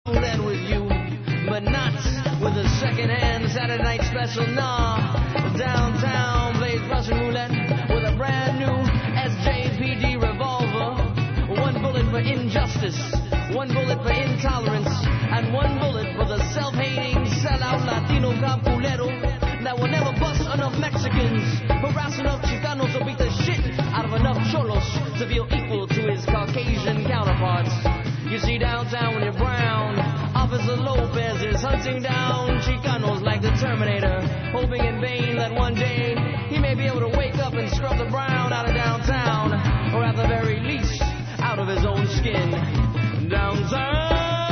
roulette with you, but not with a second-hand Saturday night special. Nah, downtown plays Russian roulette with a brand new SJPD revolver. One bullet for injustice, one bullet for intolerance, and one bullet for the self-hating, sellout Latino capulero that will never bust enough Mexicans, harass enough Chicanos, or beat the shit out of enough Cholos to feel equal to his Caucasian counterparts. You see, downtown when you're brown, Officer Lopez is hunting down Chicanos like the Terminator, hoping in vain that one day he may be able to wake up and scrub the brown out of downtown, or at the very least, out of his own skin. Downtown.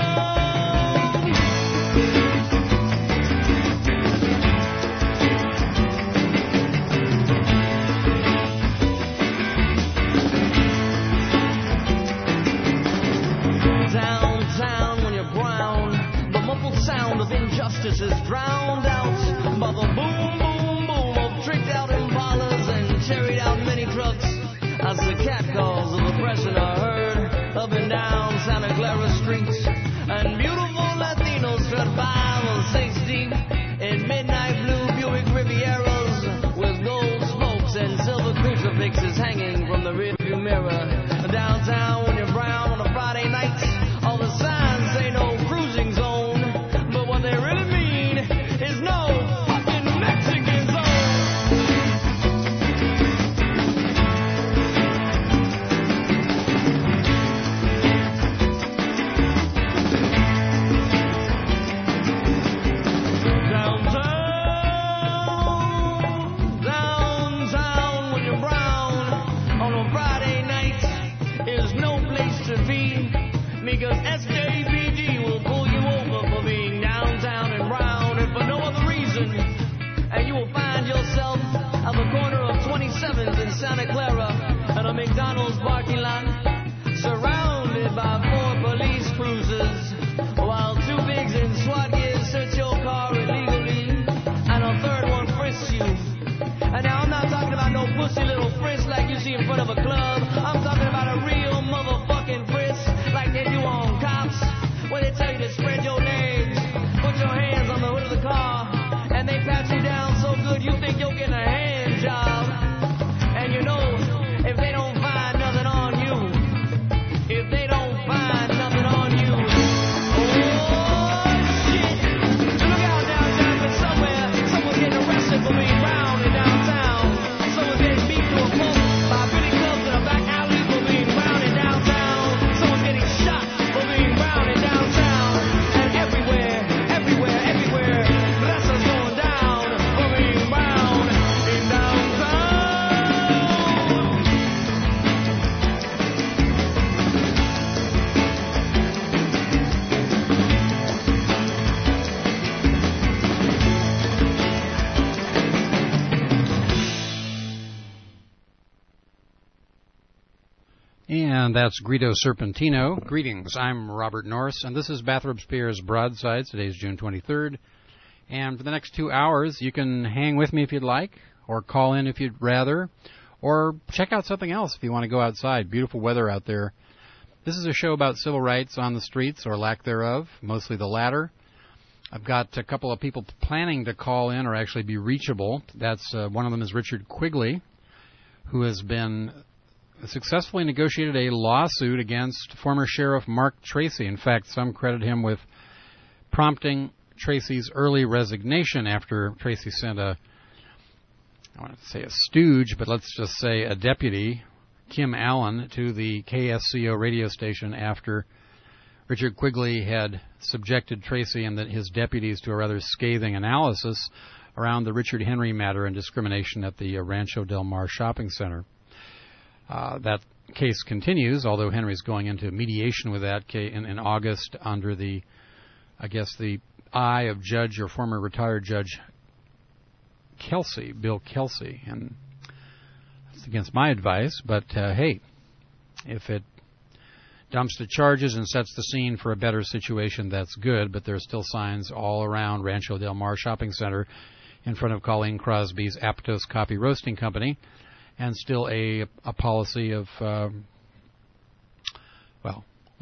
Downtown when you're brown, the muffled sound of injustice is drowned out by the boom, boom, boom of tricked out Impalas and cherried out mini trucks as the catcalls of oppression are heard up and down Santa Clara streets, and beautiful Latinos strut by on 6 deep in midnight blue Buick Rivieras with gold spokes and silver crucifixes hanging from the rearview mirror. Downtown when you're brown on a Friday night, all the signs say no cruising zone, but what they really mean is no fucking Mexican zone. Downtown when you're brown on a Friday night is no place to be, because SJPD will pull you over for being downtown and brown, and for no other reason. And you will find yourself at the corner of 27th and Santa Clara at a McDonald's parking lot, surrounded by 4 police cruisers, while 2 pigs in SWAT gear search your car illegally, and a third one frisks you. And now I'm not talking about no pussy little frisk like you see in front of a club. I'm talking about a real motherfucking frisk like they do on Cops, where they tell you to spread your legs, put your hands on the hood of the car, and they pat you down so good you think you're getting a hand job. And you know, if they don't find nothing on you, if they don't find nothing on you, oh shit, look out downtown, but somewhere, someone's getting arrested for being brown in downtown. Someone's getting beat to a pulp by Billy Clubs in a back alley for being brown in downtown. Someone's getting shot for being brown in downtown. And everywhere, everywhere, everywhere, that's what's going down for being brown in downtown. And that's Guido Serpentino. Greetings, I'm Robert Norris, and this is Bathrop Spears Broadsides. Today's June 23rd. And for the next 2 hours, you can hang with me if you'd like, or call in if you'd rather, or check out something else if you want to go outside. Beautiful weather out there. This is a show about civil rights on the streets, or lack thereof, mostly the latter. I've got a couple of people planning to call in or actually be reachable. That's one of them is Richard Quigley, who has been successfully negotiated a lawsuit against former Sheriff Mark Tracy. In fact, some credit him with prompting Tracy's early resignation after Tracy sent I want to say a stooge, but let's just say a deputy, Kim Allen, to the KSCO radio station after Richard Quigley had subjected Tracy and his deputies to a rather scathing analysis around the Richard Henry matter and discrimination at the Rancho Del Mar shopping center. That case continues, although Henry's going into mediation with that in August under the eye of Judge or former retired Judge Kelsey, Bill Kelsey. And it's against my advice, but hey, if it dumps the charges and sets the scene for a better situation, that's good, but there's still signs all around Rancho Del Mar shopping center in front of Colleen Crosby's Aptos Coffee Roasting Company, and still a policy of,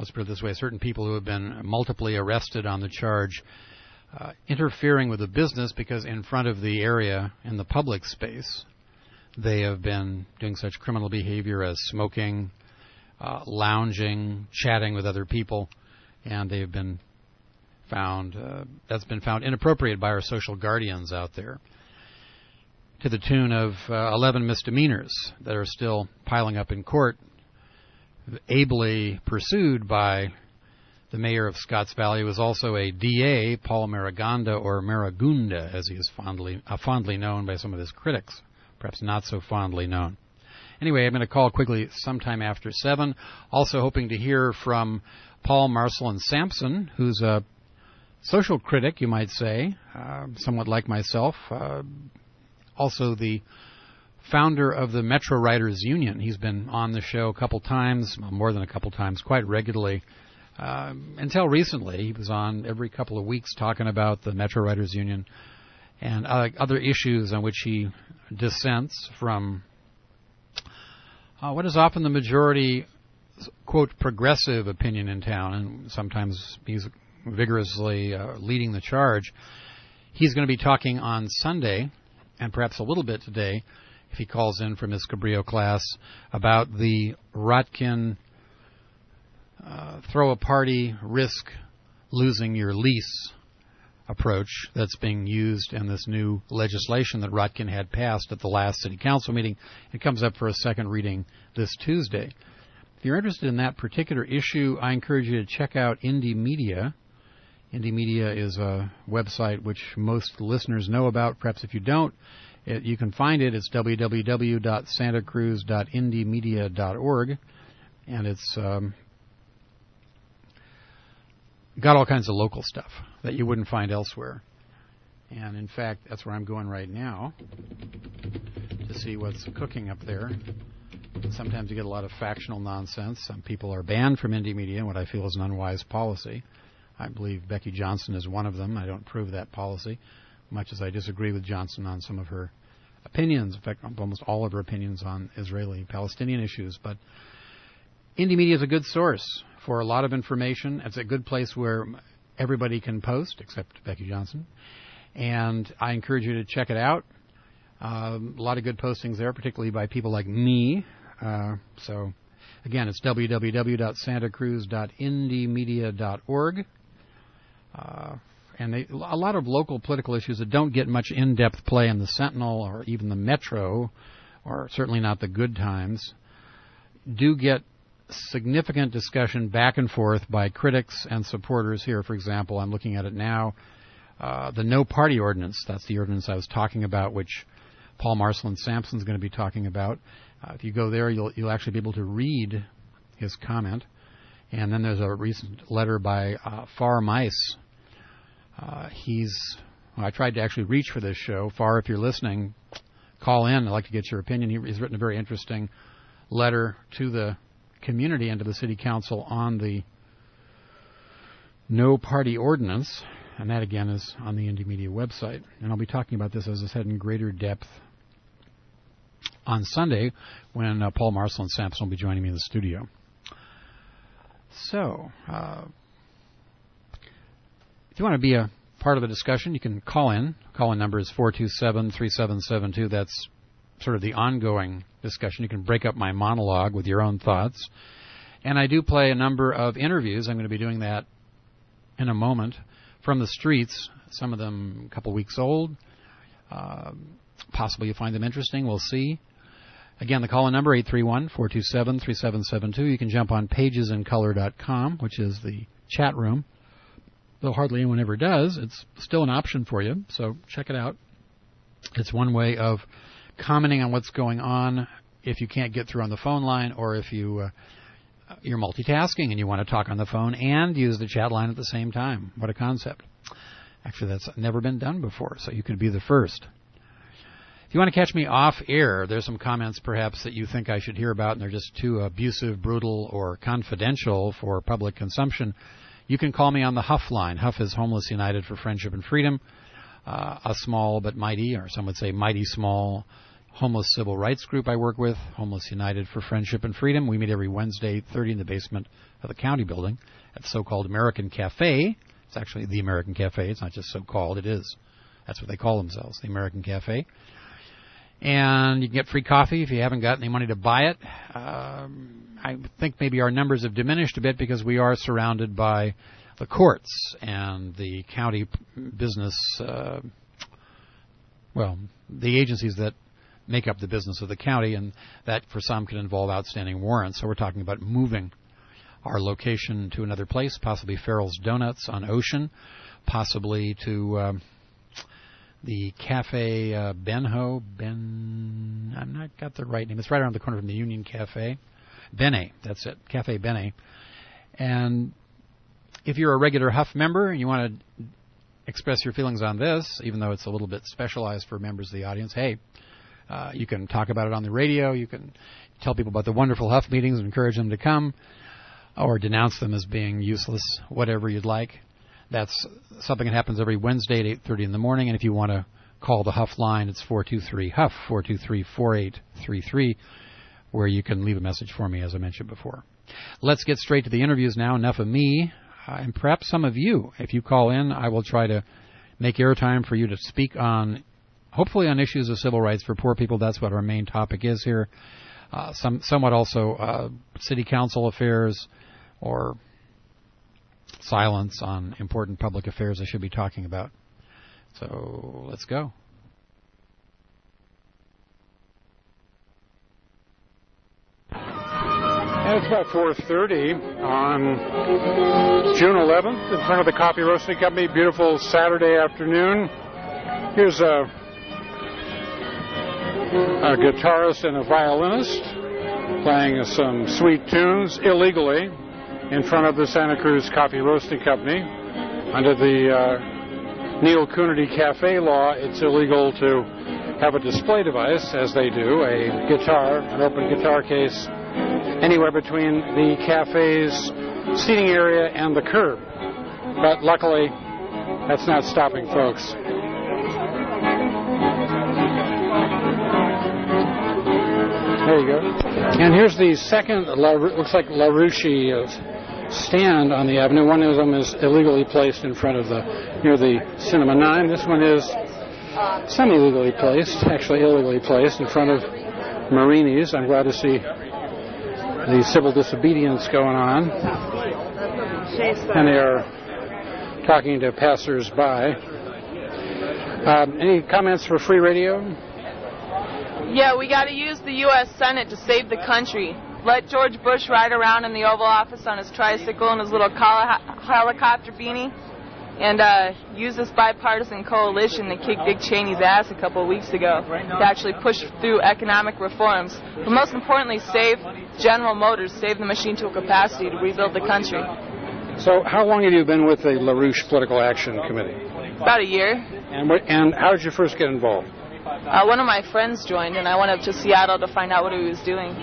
let's put it this way, certain people who have been multiply arrested on the charge interfering with the business because in front of the area in the public space, they have been doing such criminal behavior as smoking, lounging, chatting with other people, and they have been found, that's been found inappropriate by our social guardians out there, to the tune of 11 misdemeanors that are still piling up in court, ably pursued by the mayor of Scotts Valley, who is also a DA, Paul Maraganda, or Maragunda, as he is fondly known by some of his critics, perhaps not so fondly known. Anyway, I'm going to call quickly sometime after 7. Also hoping to hear from Paul Marcelin-Sampson, who's a social critic, you might say, somewhat like myself, also the founder of the Metro Writers Union. He's been on the show a couple times, more than a couple times, quite regularly. Until recently, he was on every couple of weeks talking about the Metro Writers Union and other issues on which he dissents from what is often the majority, quote, progressive opinion in town, and sometimes he's vigorously leading the charge. He's going to be talking on Sunday, and perhaps a little bit today, if he calls in from his Cabrillo class, about the Rotkin throw a party, risk losing your lease approach that's being used in this new legislation that Rotkin had passed at the last city council meeting. It comes up for a second reading this Tuesday. If you're interested in that particular issue, I encourage you to check out Indie Media. Indie Media is a website which most listeners know about. Perhaps if you don't, you can find it. It's www.santacruz.indiemedia.org, and it's got all kinds of local stuff that you wouldn't find elsewhere. And in fact, that's where I'm going right now to see what's cooking up there. Sometimes you get a lot of factional nonsense. Some people are banned from Indie Media, what I feel is an unwise policy. I believe Becky Johnson is one of them. I don't approve that policy, much as I disagree with Johnson on some of her opinions, in fact, almost all of her opinions on Israeli-Palestinian issues. But Indie Media is a good source for a lot of information. It's a good place where everybody can post, except Becky Johnson. And I encourage you to check it out. A lot of good postings there, particularly by people like me. So, again, it's www.santacruz.indiemedia.org. And a lot of local political issues that don't get much in-depth play in the Sentinel or even the Metro, or certainly not the Good Times, do get significant discussion back and forth by critics and supporters here. For example, I'm looking at it now. The No Party Ordinance, that's the ordinance I was talking about, which Paul Marcelin-Sampson is going to be talking about. If you go there, you'll actually be able to read his comment. And then there's a recent letter by Far Mice. I tried to actually reach for this show. Far, if you're listening, call in. I'd like to get your opinion. He's written a very interesting letter to the community and to the city council on the No Party Ordinance. And that, again, is on the Indie Media website. And I'll be talking about this, as I said, in greater depth on Sunday when Paul Marcelin-Sampson will be joining me in the studio. So, if you want to be a part of the discussion, you can call in. Call-in number is 427-3772. That's sort of the ongoing discussion. You can break up my monologue with your own thoughts. And I do play a number of interviews. I'm going to be doing that in a moment from the streets, some of them a couple weeks old. Possibly you find them interesting. We'll see. Again, the call-in number, 831-427-3772. You can jump on pagesincolor.com, which is the chat room. Though hardly anyone ever does, it's still an option for you, so check it out. It's one way of commenting on what's going on if you can't get through on the phone line, or if you're multitasking and you want to talk on the phone and use the chat line at the same time. What a concept. Actually, that's never been done before, so you could be the first. If you want to catch me off air, there's some comments perhaps that you think I should hear about and they're just too abusive, brutal, or confidential for public consumption. You can call me on the Huff line. Huff is Homeless United for Friendship and Freedom, a small but mighty, or some would say mighty small, homeless civil rights group I work with, Homeless United for Friendship and Freedom. We meet every Wednesday, 8:30 in the basement of the county building at the so-called American Cafe. It's actually the American Cafe. It's not just so-called. It is. That's what they call themselves, the American Cafe. And you can get free coffee if you haven't got any money to buy it. I think maybe our numbers have diminished a bit because we are surrounded by the courts and the county business, the agencies that make up the business of the county, and that for some can involve outstanding warrants. So we're talking about moving our location to another place, possibly Farrell's Donuts on Ocean, possibly to the Cafe Benho. I'm not got the right name. It's right around the corner from the Union Cafe. Bene, that's it, Cafe Bene. And if you're a regular Huff member and you want to express your feelings on this, even though it's a little bit specialized for members of the audience, hey, you can talk about it on the radio. You can tell people about the wonderful Huff meetings and encourage them to come, or denounce them as being useless, whatever you'd like. That's something that happens every Wednesday at 8:30 in the morning. And if you want to call the Huff line, it's 423-HUFF, 423-4833, where you can leave a message for me, as I mentioned before. Let's get straight to the interviews now. Enough of me. And perhaps some of you. If you call in, I will try to make airtime for you to speak on, hopefully on issues of civil rights for poor people. That's what our main topic is here. Somewhat also city council affairs or silence on important public affairs I should be talking about. So let's go. And it's about 4:30 on June 11th in front of the Coffee Roasting Company. Beautiful Saturday afternoon. Here's a guitarist and a violinist playing some sweet tunes illegally in front of the Santa Cruz Coffee Roasting Company. Under the Neil Coonerty Cafe law, it's illegal to have a display device, as they do, a guitar, an open guitar case, anywhere between the cafe's seating area and the curb. But luckily, that's not stopping folks. There you go. And here's the second, looks like LaRouche stand on the avenue. One of them is illegally placed in front of near the Cinema 9. This one is semi-legally placed, actually illegally placed, in front of Marini's. I'm glad to see the civil disobedience going on. And they are talking to passers-by. Any comments for free radio? Yeah, we got to use the U.S. Senate to save the country. Let George Bush ride around in the Oval Office on his tricycle and his little helicopter beanie, and use this bipartisan coalition that kicked Dick Cheney's ass a couple of weeks ago to actually push through economic reforms. But most importantly, save General Motors, save the machine tool capacity to rebuild the country. So how long have you been with the LaRouche Political Action Committee? About a year. And how did you first get involved? One of my friends joined, and I went up to Seattle to find out what he was doing.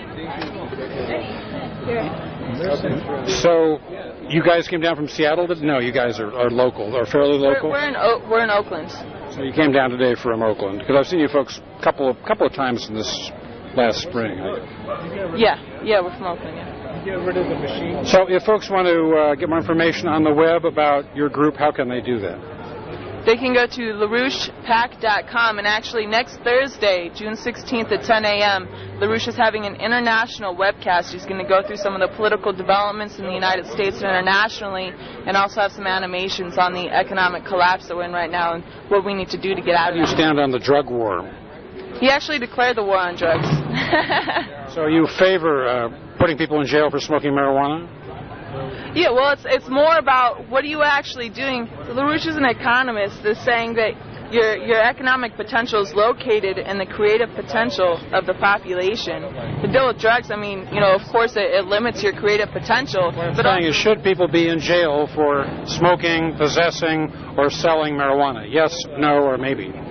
So, you guys came down from Seattle? No, you guys are local, or fairly local? We're in Oakland. So you came down today from Oakland, because I've seen you folks a couple of times in this last spring. Yeah, we're from Oakland. Yeah. Get rid of the machine. So, if folks want to get more information on the web about your group, how can they do that? They can go to LaRouchePAC.com, and actually next Thursday, June 16th at 10 a.m., LaRouche is having an international webcast. He's going to go through some of the political developments in the United States and internationally, and also have some animations on the economic collapse that we're in right now and what we need to do to get out of it. You stand on the drug war. He actually declared the war on drugs. So you favor putting people in jail for smoking marijuana? Yeah, well, it's more about what are you actually doing. LaRouche is an economist that's saying that your economic potential is located in the creative potential of the population. To deal with drugs, I mean, of course it limits your creative potential. What I'm saying is, should people be in jail for smoking, possessing, or selling marijuana? Yes, no, or maybe?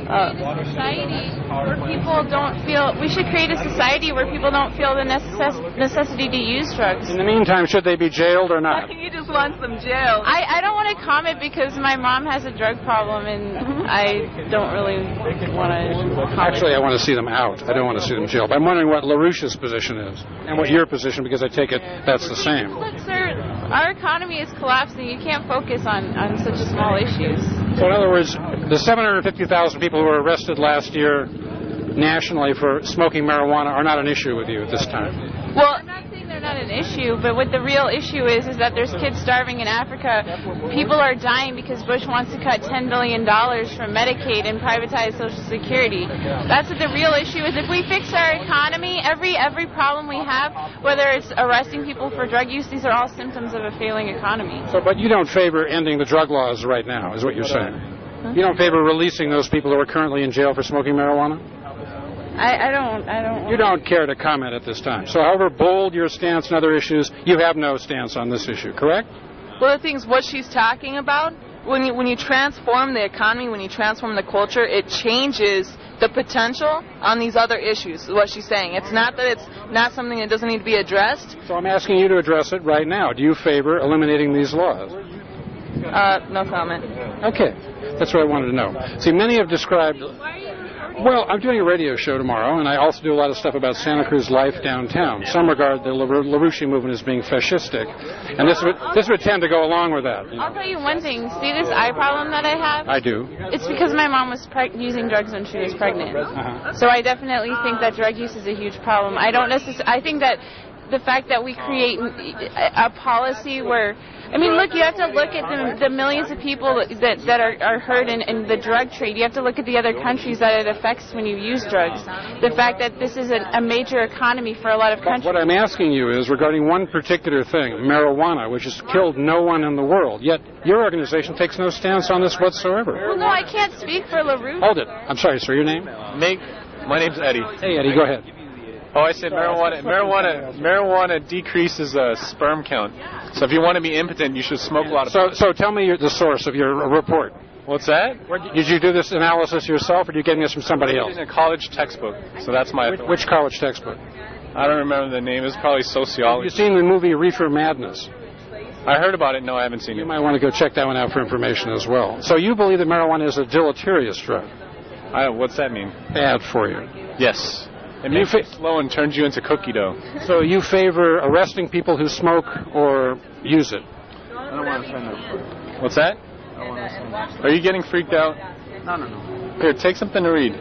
society where people don't feel. We should create a society where people don't feel the necessity to use drugs. In the meantime, should they be jailed or not? He just wants them jailed. I don't want to comment because my mom has a drug problem and I don't really want to. Actually, I want to see them out. I don't want to see them jailed. I'm wondering what LaRouche's position is and what your position, because I take it that's the same. Look, sir, our economy is collapsing. You can't focus on such small issues. So in other words, the 750,000 people who were arrested last year nationally for smoking marijuana are not an issue with you at this time? Well, I'm not saying they're not an issue, but what the real issue is that there's kids starving in Africa. People are dying because Bush wants to cut $10 billion from Medicaid and privatize Social Security. That's what the real issue is. If we fix our economy, every problem we have, whether it's arresting people for drug use, these are all symptoms of a failing economy. So, but you don't favor ending the drug laws right now, is what you're saying? You don't favor releasing those people who are currently in jail for smoking marijuana? I don't. You don't care to comment at this time. So however bold your stance on other issues, you have no stance on this issue, correct? Well, the thing is, what she's talking about, when you transform the economy, when you transform the culture, it changes the potential on these other issues, is what she's saying. It's not that it's not something that doesn't need to be addressed. So I'm asking you to address it right now. Do you favor eliminating these laws? No comment. Okay. That's what I wanted to know. See, many have described... Well, I'm doing a radio show tomorrow, and I also do a lot of stuff about Santa Cruz life downtown. Some regard the LaRouche movement as being fascistic, and this would tend to go along with that. I'll tell you one thing. See this eye problem that I have? I do. It's because my mom was using drugs when she was pregnant. So I definitely think that drug use is a huge problem. I think that the fact that we create a policy where... I mean, look, you have to look at the millions of people that are hurt in the drug trade. You have to look at the other countries that it affects when you use drugs. The fact that this is a major economy for a lot of countries. What I'm asking you is regarding one particular thing, marijuana, which has killed no one in the world. Yet your organization takes no stance on this whatsoever. Well, no, I can't speak for LaRouche. Hold it. I'm sorry, sir. Your name? My name's Eddie. Hey, Eddie, go ahead. Oh, I said marijuana decreases sperm count. So if you want to be impotent, you should smoke a lot of... So tell me the source of your report. What's that? Did you do this analysis yourself, or are you getting this from somebody else? It's in a college textbook, so that's my... Which college textbook? I don't remember the name. It's probably sociology. Have you seen the movie Reefer Madness? I heard about it. No, I haven't seen it. You might want to go check that one out for information as well. So you believe that marijuana is a deleterious drug? What's that mean? Bad for you. Yes. It makes you slow and turns you into cookie dough. So you favor arresting people who smoke or use it? I don't want to sign up. What's that? I don't want to sign up. Are you getting freaked out? No. Here, take something to read.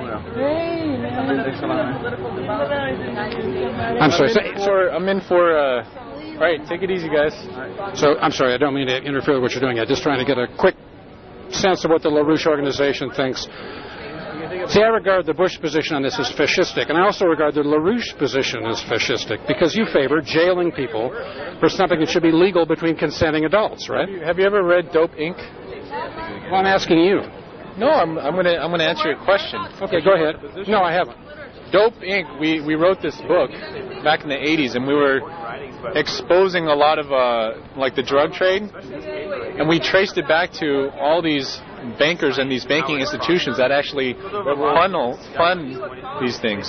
I'm sorry. I'm in for... All right, take it easy, guys. So, I'm sorry, I don't mean to interfere with what you're doing. I'm just trying to get a quick sense of what the LaRouche organization thinks. See, I regard the Bush position on this as fascistic, and I also regard the LaRouche position as fascistic, because you favor jailing people for something that should be legal between consenting adults, right? Have you ever read Dope Inc.? Well, I'm asking you. No, I'm gonna answer your question. Okay, go ahead. No, I haven't. Dope Inc. We wrote this book back in the 80s, and we were exposing a lot of like the drug trade, and we traced it back to all these bankers and these banking institutions that actually fund these things.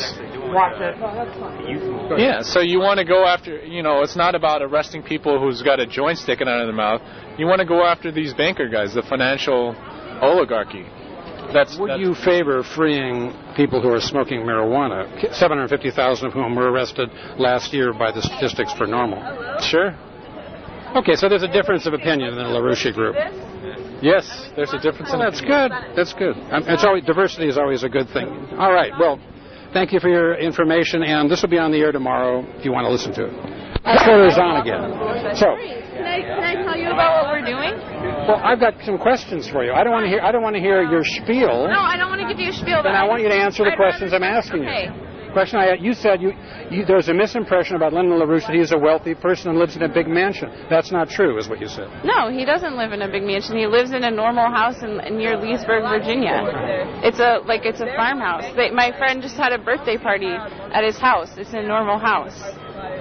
Yeah, so you want to go after, it's not about arresting people who's got a joint sticking out of their mouth. You want to go after these banker guys, the financial oligarchy. Would you favor freeing people who are smoking marijuana, 750,000 of whom were arrested last year by the Statistics for Normal? Sure. Okay, so there's a difference of opinion in the LaRouche group. Yes, there's a difference in opinion. That's good. Diversity is always a good thing. All right, well, thank you for your information, and this will be on the air tomorrow if you want to listen to it. Reporter's on again. So, can I tell you about what we're doing? Well, I've got some questions for you. I don't want to hear your spiel. No, I don't want to give you a spiel. Then I want you to answer the questions I'm asking you. Question you said there's a misimpression about Lyndon LaRouche that he's a wealthy person and lives in a big mansion. That's not true, is what you said. No, he doesn't live in a big mansion. He lives in a normal house near Leesburg, Virginia. It's a farmhouse. My friend just had a birthday party at his house. It's a normal house.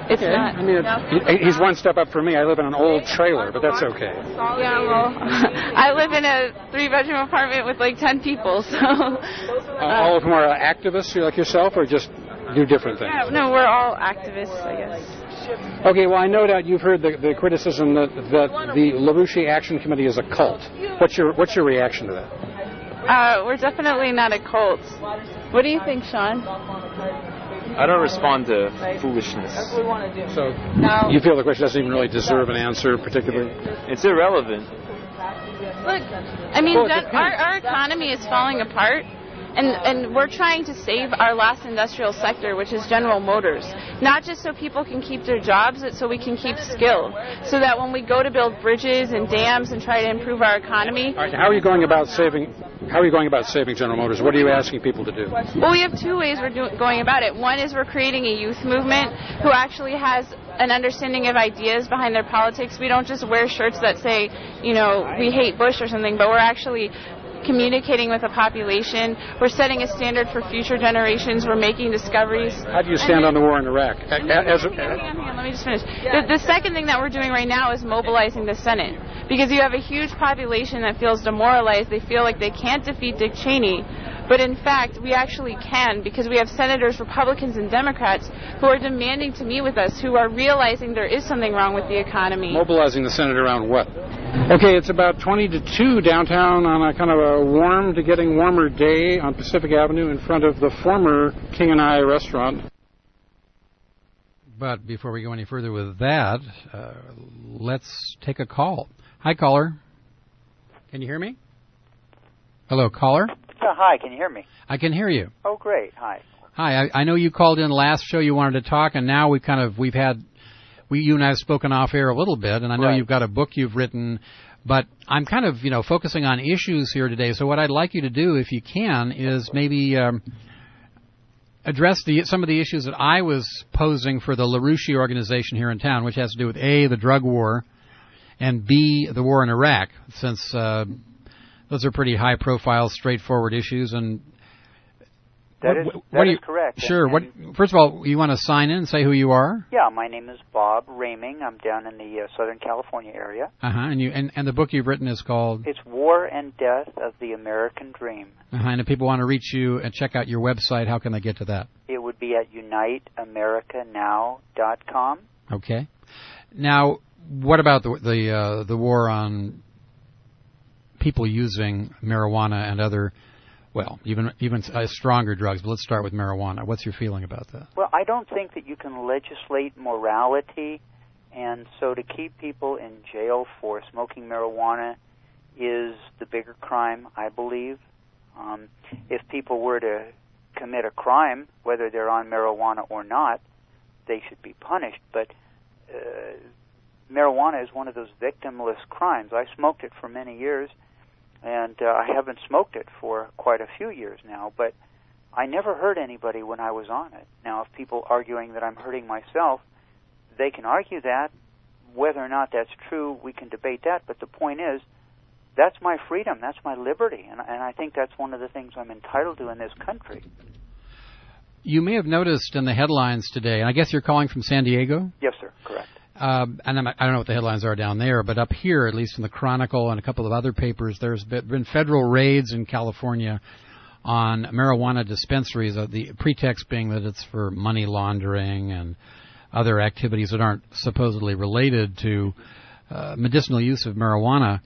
It's not. I mean, he's one step up from me. I live in an old trailer, but that's okay. Yeah, well, I live in a 3-bedroom apartment with like 10 people, so... all of them are activists like yourself, or just do different things? Yeah, no, we're all activists, I guess. Okay, well, I know that you've heard the criticism that the LaRouche Action Committee is a cult. What's your reaction to that? We're definitely not a cult. What do you think, Sean? I don't respond to foolishness. So you feel the question doesn't even really deserve an answer, particularly? It's irrelevant. Look, I mean, our economy is falling apart. And we're trying to save our last industrial sector, which is General Motors. Not just so people can keep their jobs, but so we can keep skill. So that when we go to build bridges and dams and try to improve our economy... All right, how are you going about saving General Motors? What are you asking people to do? Well, we have two ways we're going about it. One is we're creating a youth movement who actually has an understanding of ideas behind their politics. We don't just wear shirts that say, you know, we hate Bush or something, but we're actually communicating with the population. We're setting a standard for future generations. We're making discoveries. How do you stand on the war in Iraq? Hang on, let me just finish. The second thing that we're doing right now is mobilizing the Senate. Because you have a huge population that feels demoralized. They feel like they can't defeat Dick Cheney. But in fact, we actually can, because we have senators, Republicans, and Democrats who are demanding to meet with us, who are realizing there is something wrong with the economy. Mobilizing the Senate around what? Okay, it's about 20 to 2 downtown on a kind of a warm to getting warmer day on Pacific Avenue in front of the former King and I restaurant. But before we go any further with that, let's take a call. Hi, caller. Can you hear me? Hello, caller. Hi, can you hear me? I can hear you. Oh, great. Hi. Hi, I know you called in last show. You wanted to talk, and now you and I have spoken off air a little bit, and I know Right. You've got a book you've written, but I'm kind of, focusing on issues here today. So what I'd like you to do, if you can, is maybe address some of the issues that I was posing for the LaRouche organization here in town, which has to do with A, the drug war, and B, the war in Iraq, since those are pretty high-profile, straightforward issues. And That is correct. Sure. And First of all, you want to sign in and say who you are? yeah, my name is Bob Raming. I'm down in the Southern California area. And the book you've written is called? It's War and Death of the American Dream. And if people want to reach you and check out your website, how can they get to that? It would be at uniteamericanow.com. Okay. Now, what about the war on people using marijuana and other, even stronger drugs? But let's start with marijuana. What's your feeling about that? Well, I don't think that you can legislate morality, and so to keep people in jail for smoking marijuana is the bigger crime, I believe. If people were to commit a crime, whether they're on marijuana or not, they should be punished. But marijuana is one of those victimless crimes. I smoked it for many years, and I haven't smoked it for quite a few years now, but I never hurt anybody when I was on it. Now, if people arguing that I'm hurting myself, they can argue that. Whether or not that's true, we can debate that, but the point is, that's my freedom, that's my liberty, and I think that's one of the things I'm entitled to in this country. You may have noticed in the headlines today, and I guess you're calling from San Diego? Yes, sir, correct. And I don't know what the headlines are down there, but up here, at least in the Chronicle and a couple of other papers, there's been federal raids in California on marijuana dispensaries, the pretext being that it's for money laundering and other activities that aren't supposedly related to medicinal use of marijuana.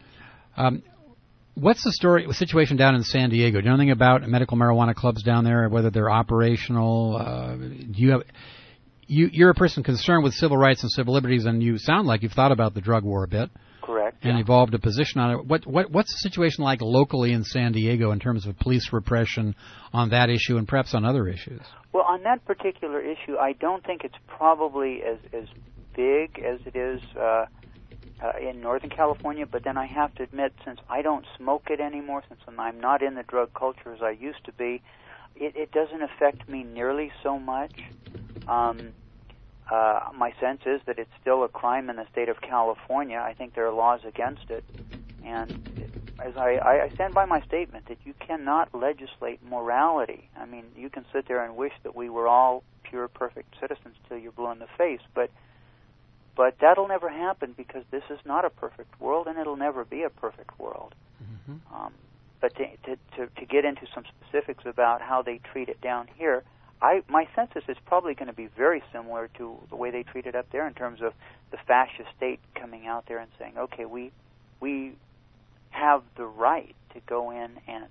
What's the situation down in San Diego? Do you know anything about medical marijuana clubs down there, whether they're operational? You're a person concerned with civil rights and civil liberties, and you sound like you've thought about the drug war a bit. Correct. And evolved a position on it. What's the situation like locally in San Diego in terms of police repression on that issue and perhaps on other issues? Well, on that particular issue, I don't think it's probably as big as it is in Northern California, but then I have to admit, since I don't smoke it anymore, since I'm not in the drug culture as I used to be, it doesn't affect me nearly so much. My sense is that it's still a crime in the state of California. I think there are laws against it. And as I stand by my statement that you cannot legislate morality. I mean, you can sit there and wish that we were all pure, perfect citizens till you're blue in the face. But that'll never happen because this is not a perfect world, and it'll never be a perfect world. Mm-hmm. But to get into some specifics about how they treat it down here, my sense is it's probably going to be very similar to the way they treat it up there in terms of the fascist state coming out there and saying, okay, we have the right to go in and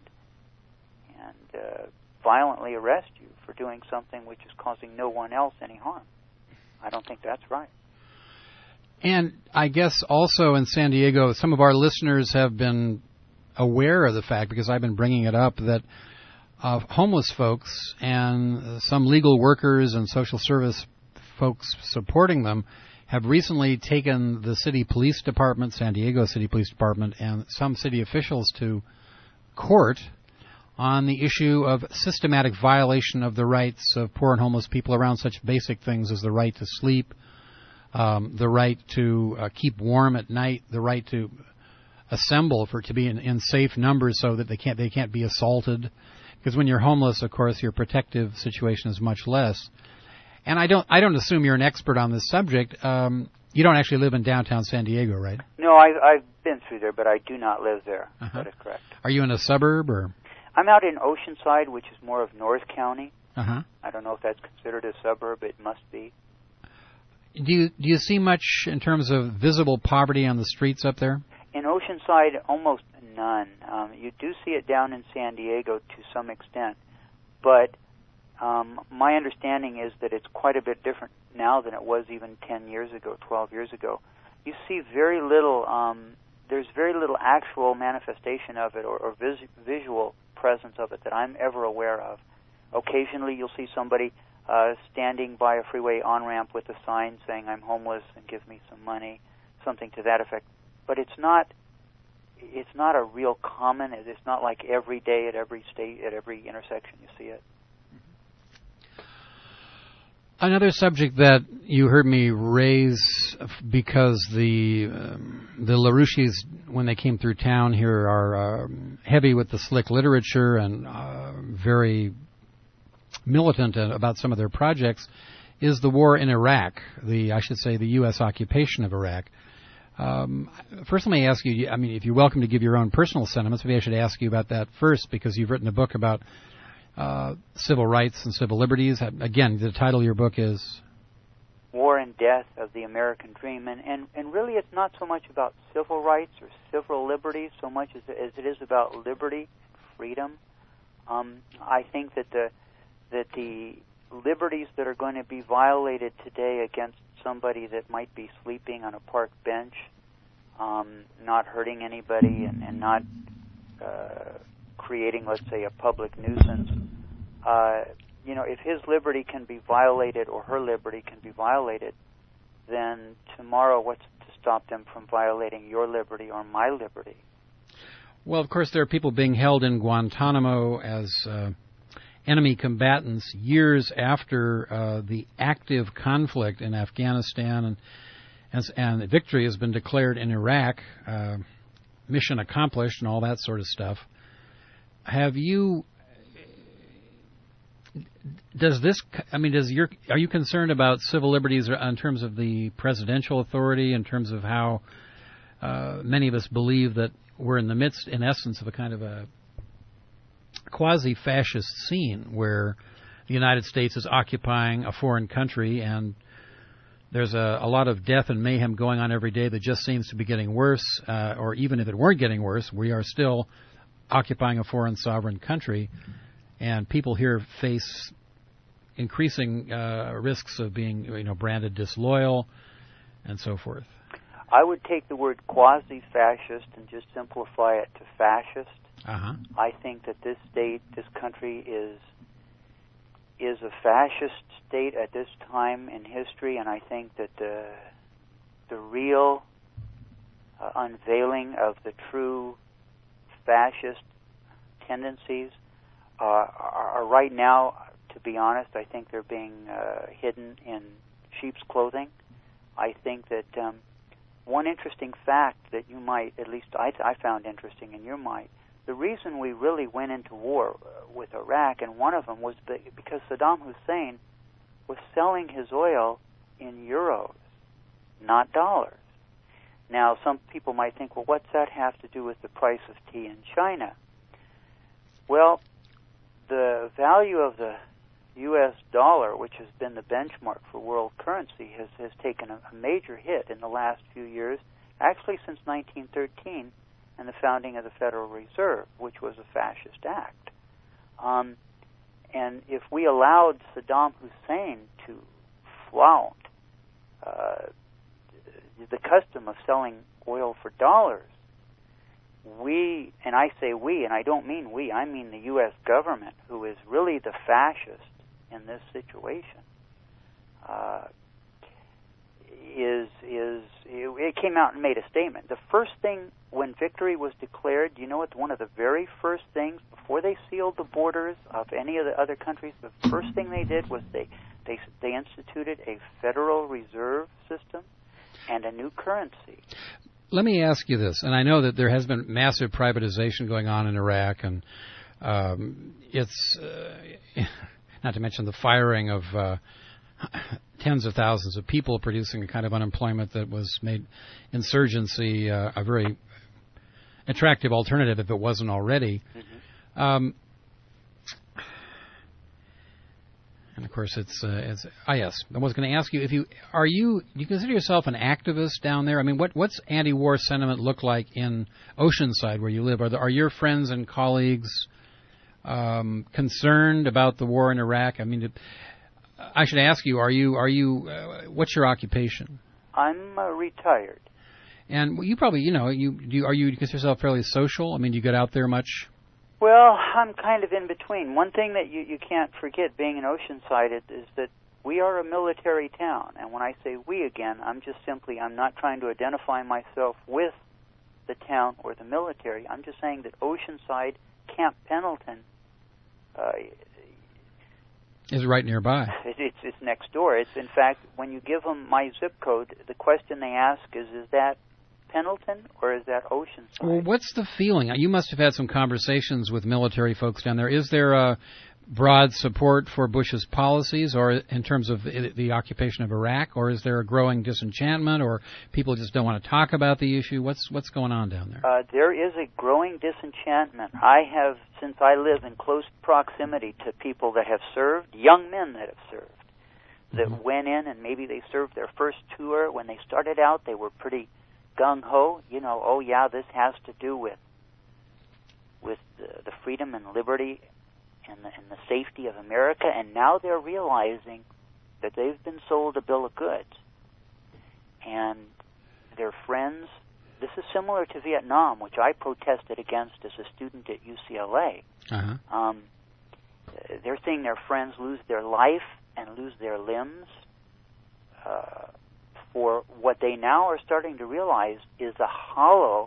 violently arrest you for doing something which is causing no one else any harm. I don't think that's right. And I guess also in San Diego, some of our listeners have been aware of the fact, because I've been bringing it up, that homeless folks and some legal workers and social service folks supporting them have recently taken the city police department, San Diego City Police Department, and some city officials to court on the issue of systematic violation of the rights of poor and homeless people around such basic things as the right to sleep, the right to keep warm at night, the right to assemble to be in safe numbers so that they can't be assaulted. Because when you're homeless, of course, your protective situation is much less. And I don't assume you're an expert on this subject. You don't actually live in downtown San Diego, right? No, I've been through there, but I do not live there. Uh-huh. That is correct. Are you in a suburb or? I'm out in Oceanside, which is more of North County. Uh-huh. I don't know if that's considered a suburb. It must be. Do you see much in terms of visible poverty on the streets up there? In Oceanside, almost none. You do see it down in San Diego to some extent, but my understanding is that it's quite a bit different now than it was even 10 years ago, 12 years ago. You see very little, there's very little actual manifestation of it or visual presence of it that I'm ever aware of. Occasionally you'll see somebody standing by a freeway on-ramp with a sign saying, "I'm homeless and give me some money," something to that effect. But it's not a real common. It's not like every day at every intersection you see it. Another subject that you heard me raise, because the LaRouches, when they came through town here, are heavy with the slick literature and very militant about some of their projects, is the war in Iraq, the U.S. occupation of Iraq. First, let me ask you, if you're welcome to give your own personal sentiments, maybe I should ask you about that first, because you've written a book about civil rights and civil liberties. Again, the title of your book is War and Death of the American Dream. And really it's not so much about civil rights or civil liberties so much as it is about liberty, freedom. I think that the liberties that are going to be violated today against somebody that might be sleeping on a park bench, not hurting anybody and not creating, let's say, a public nuisance. If his liberty can be violated or her liberty can be violated, then tomorrow what's to stop them from violating your liberty or my liberty? Well, of course, there are people being held in Guantanamo as enemy combatants years after the active conflict in Afghanistan, and victory has been declared in Iraq, mission accomplished and all that sort of stuff. Are you concerned about civil liberties in terms of the presidential authority, in terms of how many of us believe that we're in the midst, in essence, of a kind of a quasi-fascist scene where the United States is occupying a foreign country and there's a lot of death and mayhem going on every day that just seems to be getting worse, or even if it weren't getting worse, we are still occupying a foreign sovereign country, and people here face increasing risks of being branded disloyal and so forth. I would take the word quasi-fascist and just simplify it to fascist. Uh-huh. I think that this country is a fascist state at this time in history, and I think that the real unveiling of the true fascist tendencies are right now, to be honest, I think they're being hidden in sheep's clothing. I think that one interesting fact that you might, at least I found interesting and you might, the reason we really went into war with Iraq, and one of them was because Saddam Hussein was selling his oil in euros, not dollars. Now, some people might think, well, what's that have to do with the price of tea in China? Well, the value of the U.S. dollar, which has been the benchmark for world currency, has taken a major hit in the last few years, actually since 1913 and the founding of the Federal Reserve, which was a fascist act. And if we allowed Saddam Hussein to flaunt the custom of selling oil for dollars, we, and I say we, and I don't mean we, I mean the U.S. government, who is really the fascist in this situation, it came out and made a statement. The first thing when victory was declared, you know what, one of the very first things, before they sealed the borders of any of the other countries, the first thing they did was they instituted a Federal Reserve system and a new currency. Let me ask you this, and I know that there has been massive privatization going on in Iraq, and it's not to mention the firing of tens of thousands of people, producing a kind of unemployment that was made insurgency a very attractive alternative if it wasn't already. Mm-hmm. And of course, it's yes. I was going to ask you, do you consider yourself an activist down there? I mean, what's anti-war sentiment look like in Oceanside, where you live? Are your friends and colleagues concerned about the war in Iraq? I mean, I should ask you, what's your occupation? I'm retired. And you probably, do you consider yourself fairly social? I mean, do you get out there much? Well, I'm kind of in between. One thing that you can't forget, being in Oceanside, is that we are a military town. And when I say we again, I'm not trying to identify myself with the town or the military. I'm just saying that Oceanside, Camp Pendleton, is right nearby. It's next door. It's, in fact, when you give them my zip code, the question they ask is that Pendleton or is that Oceanside? Well, what's the feeling? You must have had some conversations with military folks down there. Is there a broad support for Bush's policies, or in terms of the occupation of Iraq, or is there a growing disenchantment, or people just don't want to talk about the issue? What's going on down there? There is a growing disenchantment. I have, since I live in close proximity to people that have served, young men that have served, that went in and maybe they served their first tour. When they started out, they were pretty gung-ho, oh yeah, this has to do with the freedom and liberty and the safety of America, and now they're realizing that they've been sold a bill of goods. And their friends, this is similar to Vietnam, which I protested against as a student at UCLA. Uh-huh. They're seeing their friends lose their life and lose their limbs for what they now are starting to realize is a hollow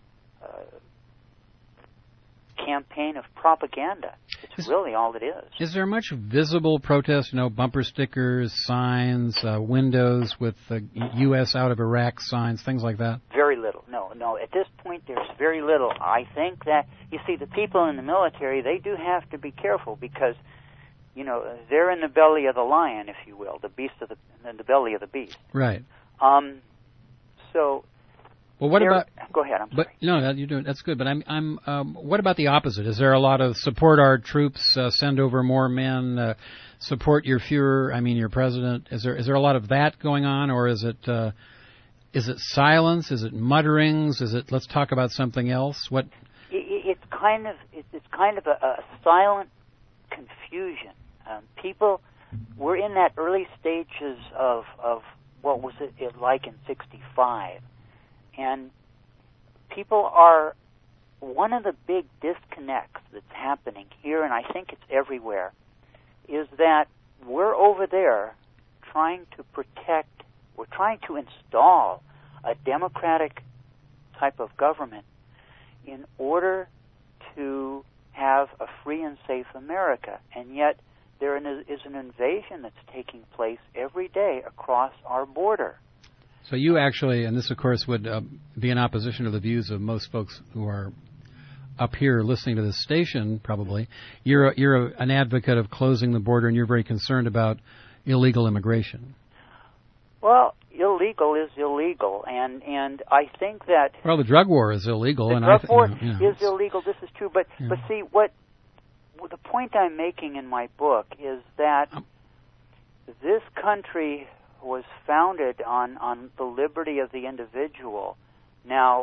campaign of propaganda. It's really all it is. Is there much visible protest, bumper stickers, signs, windows with U.S. out of Iraq signs, things like that? Very little. No. At this point, there's very little. I think that, you see, the people in the military, they do have to be careful because, they're in the belly of the lion, if you will, the beast of in the belly of the beast. Right. So. Well, what about? Go ahead. I'm sorry. No, you're doing that's good. But I'm. What about the opposite? Is there a lot of support our troops, send over more men, support your Führer? I mean, your president. Is there a lot of that going on, or is it silence? Is it mutterings? Is it let's talk about something else? What? It's kind of a silent confusion. People were in that early stages of what was it like in '65. And people are, one of the big disconnects that's happening here, and I think it's everywhere, is that we're over there trying to install a democratic type of government in order to have a free and safe America. And yet there is an invasion that's taking place every day across our border. So you actually, and this of course would be in opposition to the views of most folks who are up here listening to this station, probably. You're an advocate of closing the border, and you're very concerned about, illegal immigration? Well, illegal is illegal, and I think that well, the drug war is illegal, the drug war is illegal. This is true, but see what the point I'm making in my book is that this country was founded on the liberty of the individual. Now,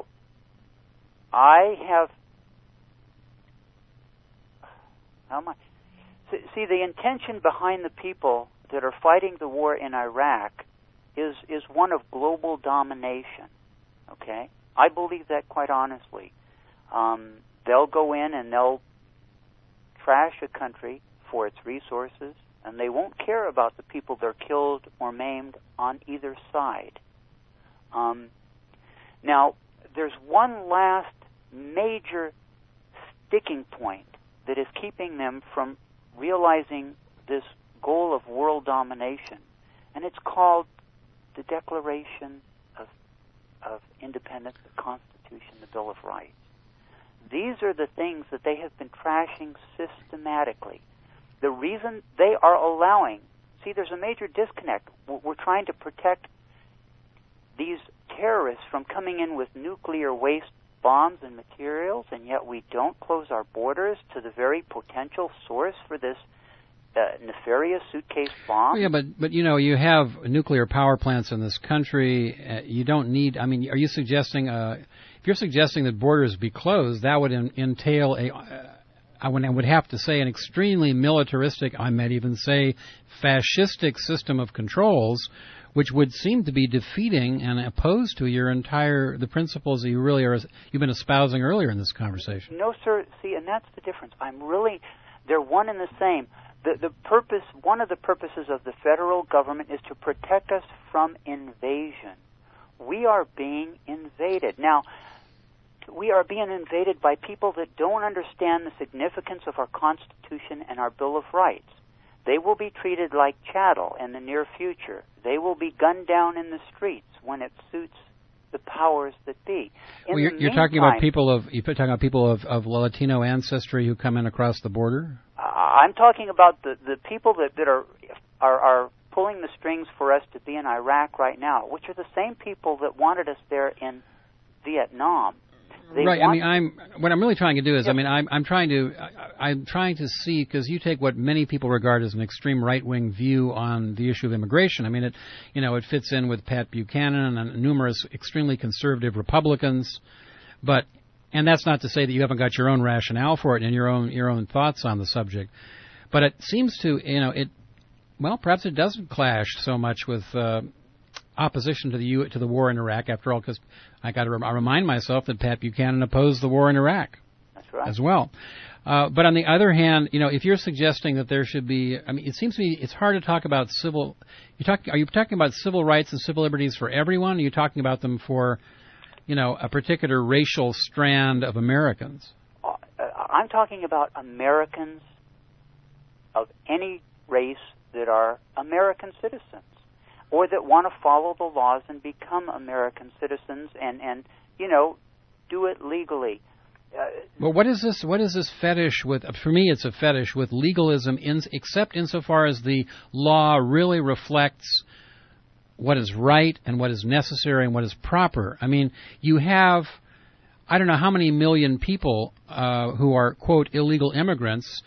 see, the intention behind the people that are fighting the war in Iraq is one of global domination, okay? I believe that quite honestly. They'll go in and they'll trash a country for its resources, and they won't care about the people that are killed or maimed on either side. Now, there's one last major sticking point that is keeping them from realizing this goal of world domination, and it's called the Declaration of Independence, the Constitution, the Bill of Rights. These are the things that they have been trashing systematically. The reason they are allowing, see, there's a major disconnect. We're trying to protect these terrorists from coming in with nuclear waste bombs and materials, and yet we don't close our borders to the very potential source for this nefarious suitcase bomb. Well, yeah, but you have nuclear power plants in this country. You don't need. I mean, are you suggesting? If you're suggesting that borders be closed, that would entail I would have to say an extremely militaristic, I might even say fascistic system of controls, which would seem to be defeating and opposed to the principles that you've been espousing earlier in this conversation. No, sir. See, and that's the difference. They're one and the same. The purpose, one of the purposes of the federal government is to protect us from invasion. We are being invaded. Now, we are being invaded by people that don't understand the significance of our Constitution and our Bill of Rights. They will be treated like chattel in the near future. They will be gunned down in the streets when it suits the powers that be. Well, you're talking about people of Latino ancestry who come in across the border? I'm talking about the people that are pulling the strings for us to be in Iraq right now, which are the same people that wanted us there in Vietnam. Right. What I'm really trying to do is, I'm trying to see, because you take what many people regard as an extreme right-wing view on the issue of immigration. I mean, it fits in with Pat Buchanan and numerous extremely conservative Republicans, and that's not to say that you haven't got your own rationale for it and your own thoughts on the subject. But it seems to, perhaps it doesn't clash so much with opposition to the war in Iraq, after all, because I remind myself that Pat Buchanan opposed the war in Iraq. That's right. As well. But on the other hand, if you're suggesting that there should be, it seems to me it's hard to talk about are you talking about civil rights and civil liberties for everyone? Or are you talking about them for, a particular racial strand of Americans? I'm talking about Americans of any race that are American citizens, or that want to follow the laws and become American citizens and do it legally. Well, what is this fetish with? For me, it's a fetish with legalism, except insofar as the law really reflects what is right and what is necessary and what is proper. I mean, you have, I don't know how many million people who are, quote, illegal immigrants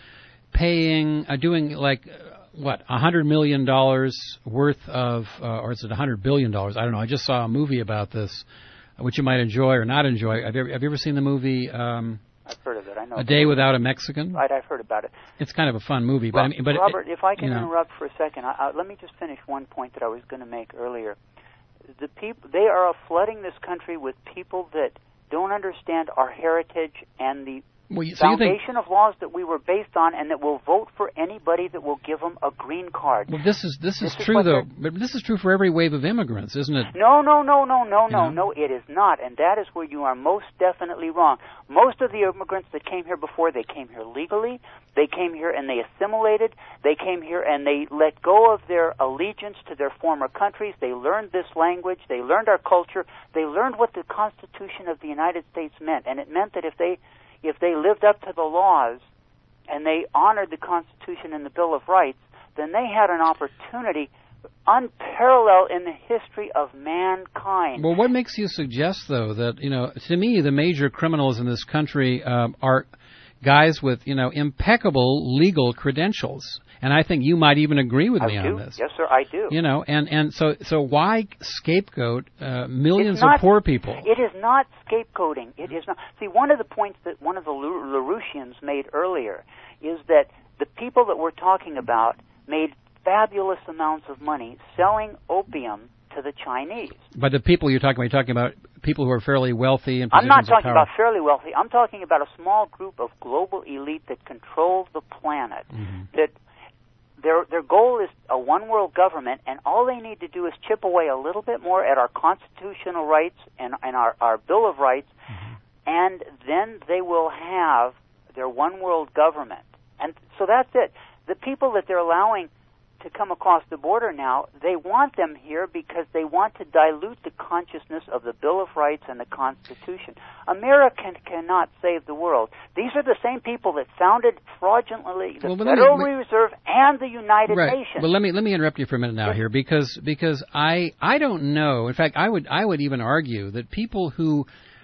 doing like, $100 million worth of, or is it $100 billion? I don't know. I just saw a movie about this, which you might enjoy or not enjoy. Have you ever seen the movie? I've heard of it. I know. A Day Without a Mexican. Right, I've heard about it. It's kind of a fun movie, but Robert, if I can interrupt for a second, let me just finish one point that I was going to make earlier. The people, they are flooding this country with people that don't understand our heritage and the foundation of laws that we were based on, and that will vote for anybody that will give them a green card. Well, this is true, though. But this is true for every wave of immigrants, isn't it? No, it is not, and that is where you are most definitely wrong. Most of the immigrants that came here before, they came here legally. They came here and they assimilated. They came here and they let go of their allegiance to their former countries. They learned this language. They learned our culture. They learned what the Constitution of the United States meant, and it meant that if they lived up to the laws and they honored the Constitution and the Bill of Rights, then they had an opportunity unparalleled in the history of mankind. Well, what makes you suggest, though, that, to me, the major criminals in this country are guys with, impeccable legal credentials? And I think you might even agree with me on this. Yes, sir, I do. And so why scapegoat millions of poor people? It is not scapegoating. It is not. See, one of the points that one of the LaRouchians made earlier is that the people that we're talking about made fabulous amounts of money selling opium to the Chinese. But the people you're talking about people who are fairly wealthy and I'm not talking of power. about fairly wealthy. I'm talking about a small group of global elite that controls the planet. That their goal is a one-world government, and all they need to do is chip away a little bit more at our constitutional rights and our Bill of Rights, and then they will have their one-world government. And so that's it. The people that they're allowing to come across the border now, they want them here because they want to dilute the consciousness of the Bill of Rights and the Constitution. America cannot save the world. These are the same people that founded fraudulently the Federal Reserve and the United Nations. Well, let me interrupt you for a minute now here because I don't know. In fact, I would even argue that people who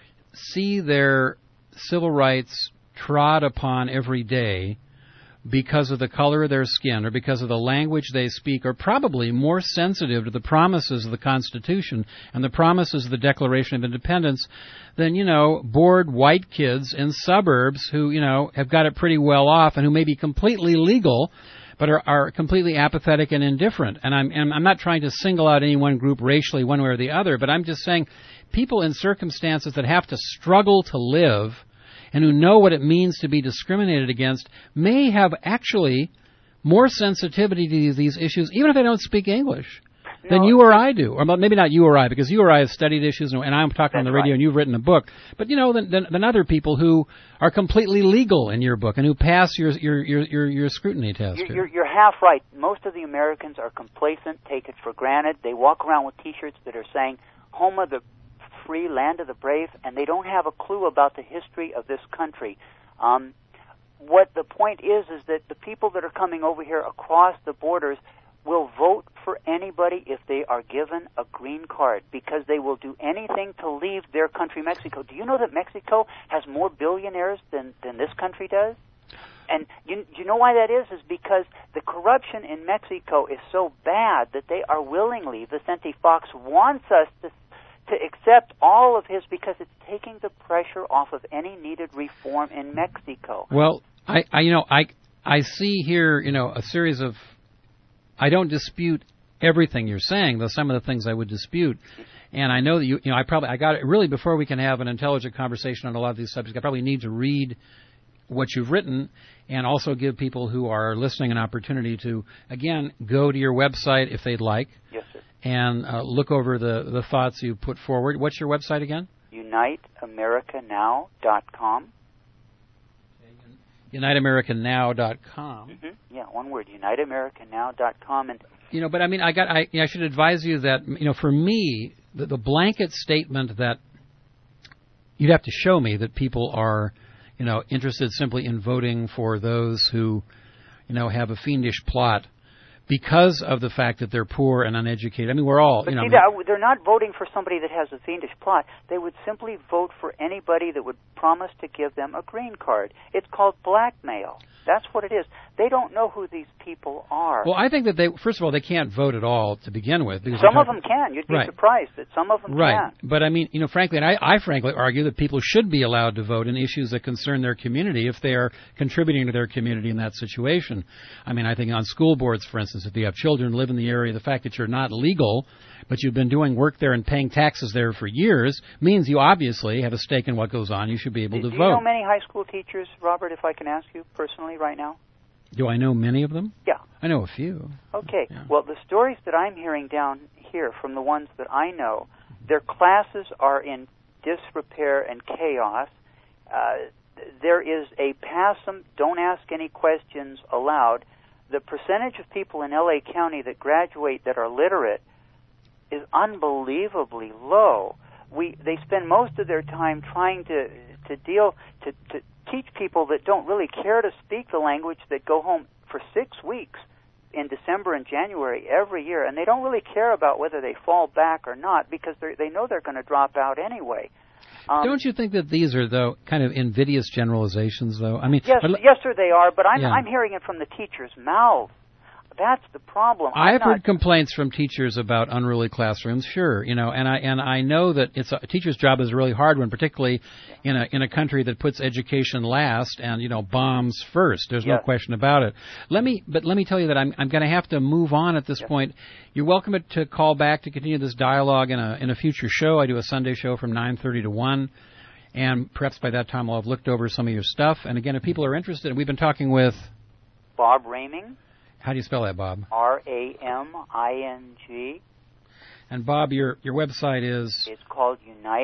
see their civil rights trod upon every day because of the color of their skin or because of the language they speak are probably more sensitive to the promises of the Constitution and the promises of the Declaration of Independence than, bored white kids in suburbs who, have got it pretty well off and who may be completely legal but are completely apathetic and indifferent. And I'm not trying to single out any one group racially one way or the other, but I'm just saying people in circumstances that have to struggle to live and who know what it means to be discriminated against may have actually more sensitivity to these issues, even if they don't speak English, than you or I do. Or maybe not you or I, because you or I have studied issues, and I'm talking on the radio, and you've written a book. But, than other people who are completely legal in your book and who pass your scrutiny test. You're half right. Most of the Americans are complacent, take it for granted. They walk around with T-shirts that are saying, home of the free, land of the brave, and they don't have a clue about the history of this country. What the point is that the people that are coming over here across the borders will vote for anybody if they are given a green card, because they will do anything to leave their country, Mexico. Do you know that Mexico has more billionaires than this country does? And you know why that is? Is because the corruption in Mexico is so bad that they are willingly, Vicente Fox wants us to accept all of his, because it's taking the pressure off of any needed reform in Mexico. Well, I see here, a series of. I don't dispute everything you're saying, though some of the things I would dispute. And I know that I got it really before we can have an intelligent conversation on a lot of these subjects. I probably need to read what you've written and also give people who are listening an opportunity to, again, go to your website if they'd like. Yes, sir. And look over the thoughts you put forward. What's your website again? UniteAmericaNow.com. UniteAmericaNow.com. Yeah, one word, UniteAmericaNow.com. And but I should advise you that for me the blanket statement that you'd have to show me that people are interested simply in voting for those who have a fiendish plot because of the fact that they're poor and uneducated. I mean, we're all, But see, they're not voting for somebody that has a fiendish plot. They would simply vote for anybody that would promise to give them a green card. It's called blackmail. That's what it is. They don't know who these people are. Well, I think that first of all, they can't vote at all to begin with. Some of them can. You'd be surprised that some of them can. Right. But I mean, frankly, and I frankly argue that people should be allowed to vote in issues that concern their community if they are contributing to their community in that situation. I mean, I think on school boards, for instance, if you have children who live in the area, the fact that you're not legal, but you've been doing work there and paying taxes there for years, means you obviously have a stake in what goes on. You should be able to vote. Do you know many high school teachers, Robert, if I can ask you personally right now? Do I know many of them? Yeah. I know a few. Okay. Yeah. Well, the stories that I'm hearing down here from the ones that I know, their classes are in disrepair and chaos. There is a pass them, don't ask any questions allowed. The percentage of people in L.A. County that graduate that are literate is unbelievably low. They spend most of their time trying to teach people that don't really care to speak the language that go home for 6 weeks in December and January every year, and they don't really care about whether they fall back or not because they know they're going to drop out anyway. Don't you think that these are, though, kind of invidious generalizations, though? I mean, yes, sir, they are, but I'm hearing it from the teacher's mouth. That's the problem. I've heard complaints from teachers about unruly classrooms, sure, and I know that a teacher's job is a really hard one, particularly in a country that puts education last and bombs first. There's no question about it. Let me tell you that I'm going to have to move on at this point. You're welcome to call back to continue this dialogue in a future show. I do a Sunday show from 9:30 to 1. And perhaps by that time I'll have looked over some of your stuff. And again, if people are interested, we've been talking with Bob Raming. How do you spell that, Bob? Raming. And Bob, your website is? It's called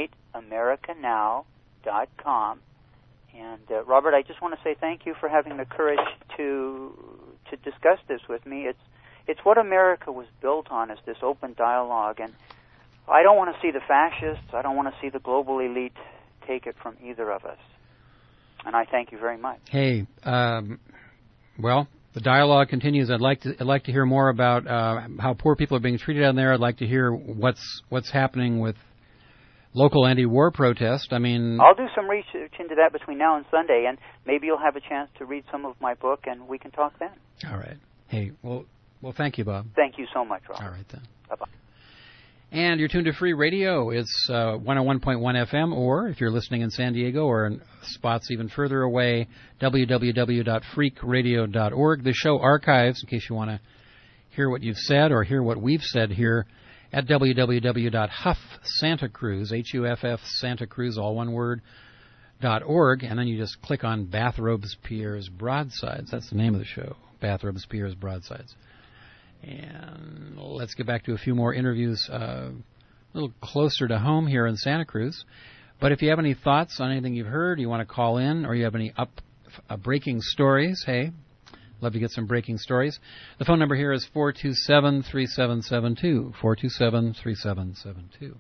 UniteAmericaNow.com. And Robert, I just want to say thank you for having the courage to discuss this with me. It's what America was built on, is this open dialogue. And I don't want to see the fascists, I don't want to see the global elite take it from either of us. And I thank you very much. Hey, well, the dialogue continues. I'd like to hear more about how poor people are being treated down there. I'd like to hear what's happening with local anti-war protest. I mean, I'll do some research into that between now and Sunday, and maybe you'll have a chance to read some of my book, and we can talk then. All right. Hey, well, thank you, Bob. Thank you so much, Rob. All right then. Bye-bye. And you're tuned to Free Radio. It's 101.1 FM, or if you're listening in San Diego or in spots even further away, www.freakradio.org. The show archives, in case you want to hear what you've said or hear what we've said here, at www.huffsantacruz, H-U-F-F, Santa Cruz, all one word, .org, and then you just click on Bath Robespierre's Broadsides. That's the name of the show, Bath Robespierre's Broadsides. And let's get back to a few more interviews a little closer to home here in Santa Cruz. But if you have any thoughts on anything you've heard, you want to call in, or you have any breaking stories, hey, love to get some breaking stories. The phone number here is 427-3772, 427-3772.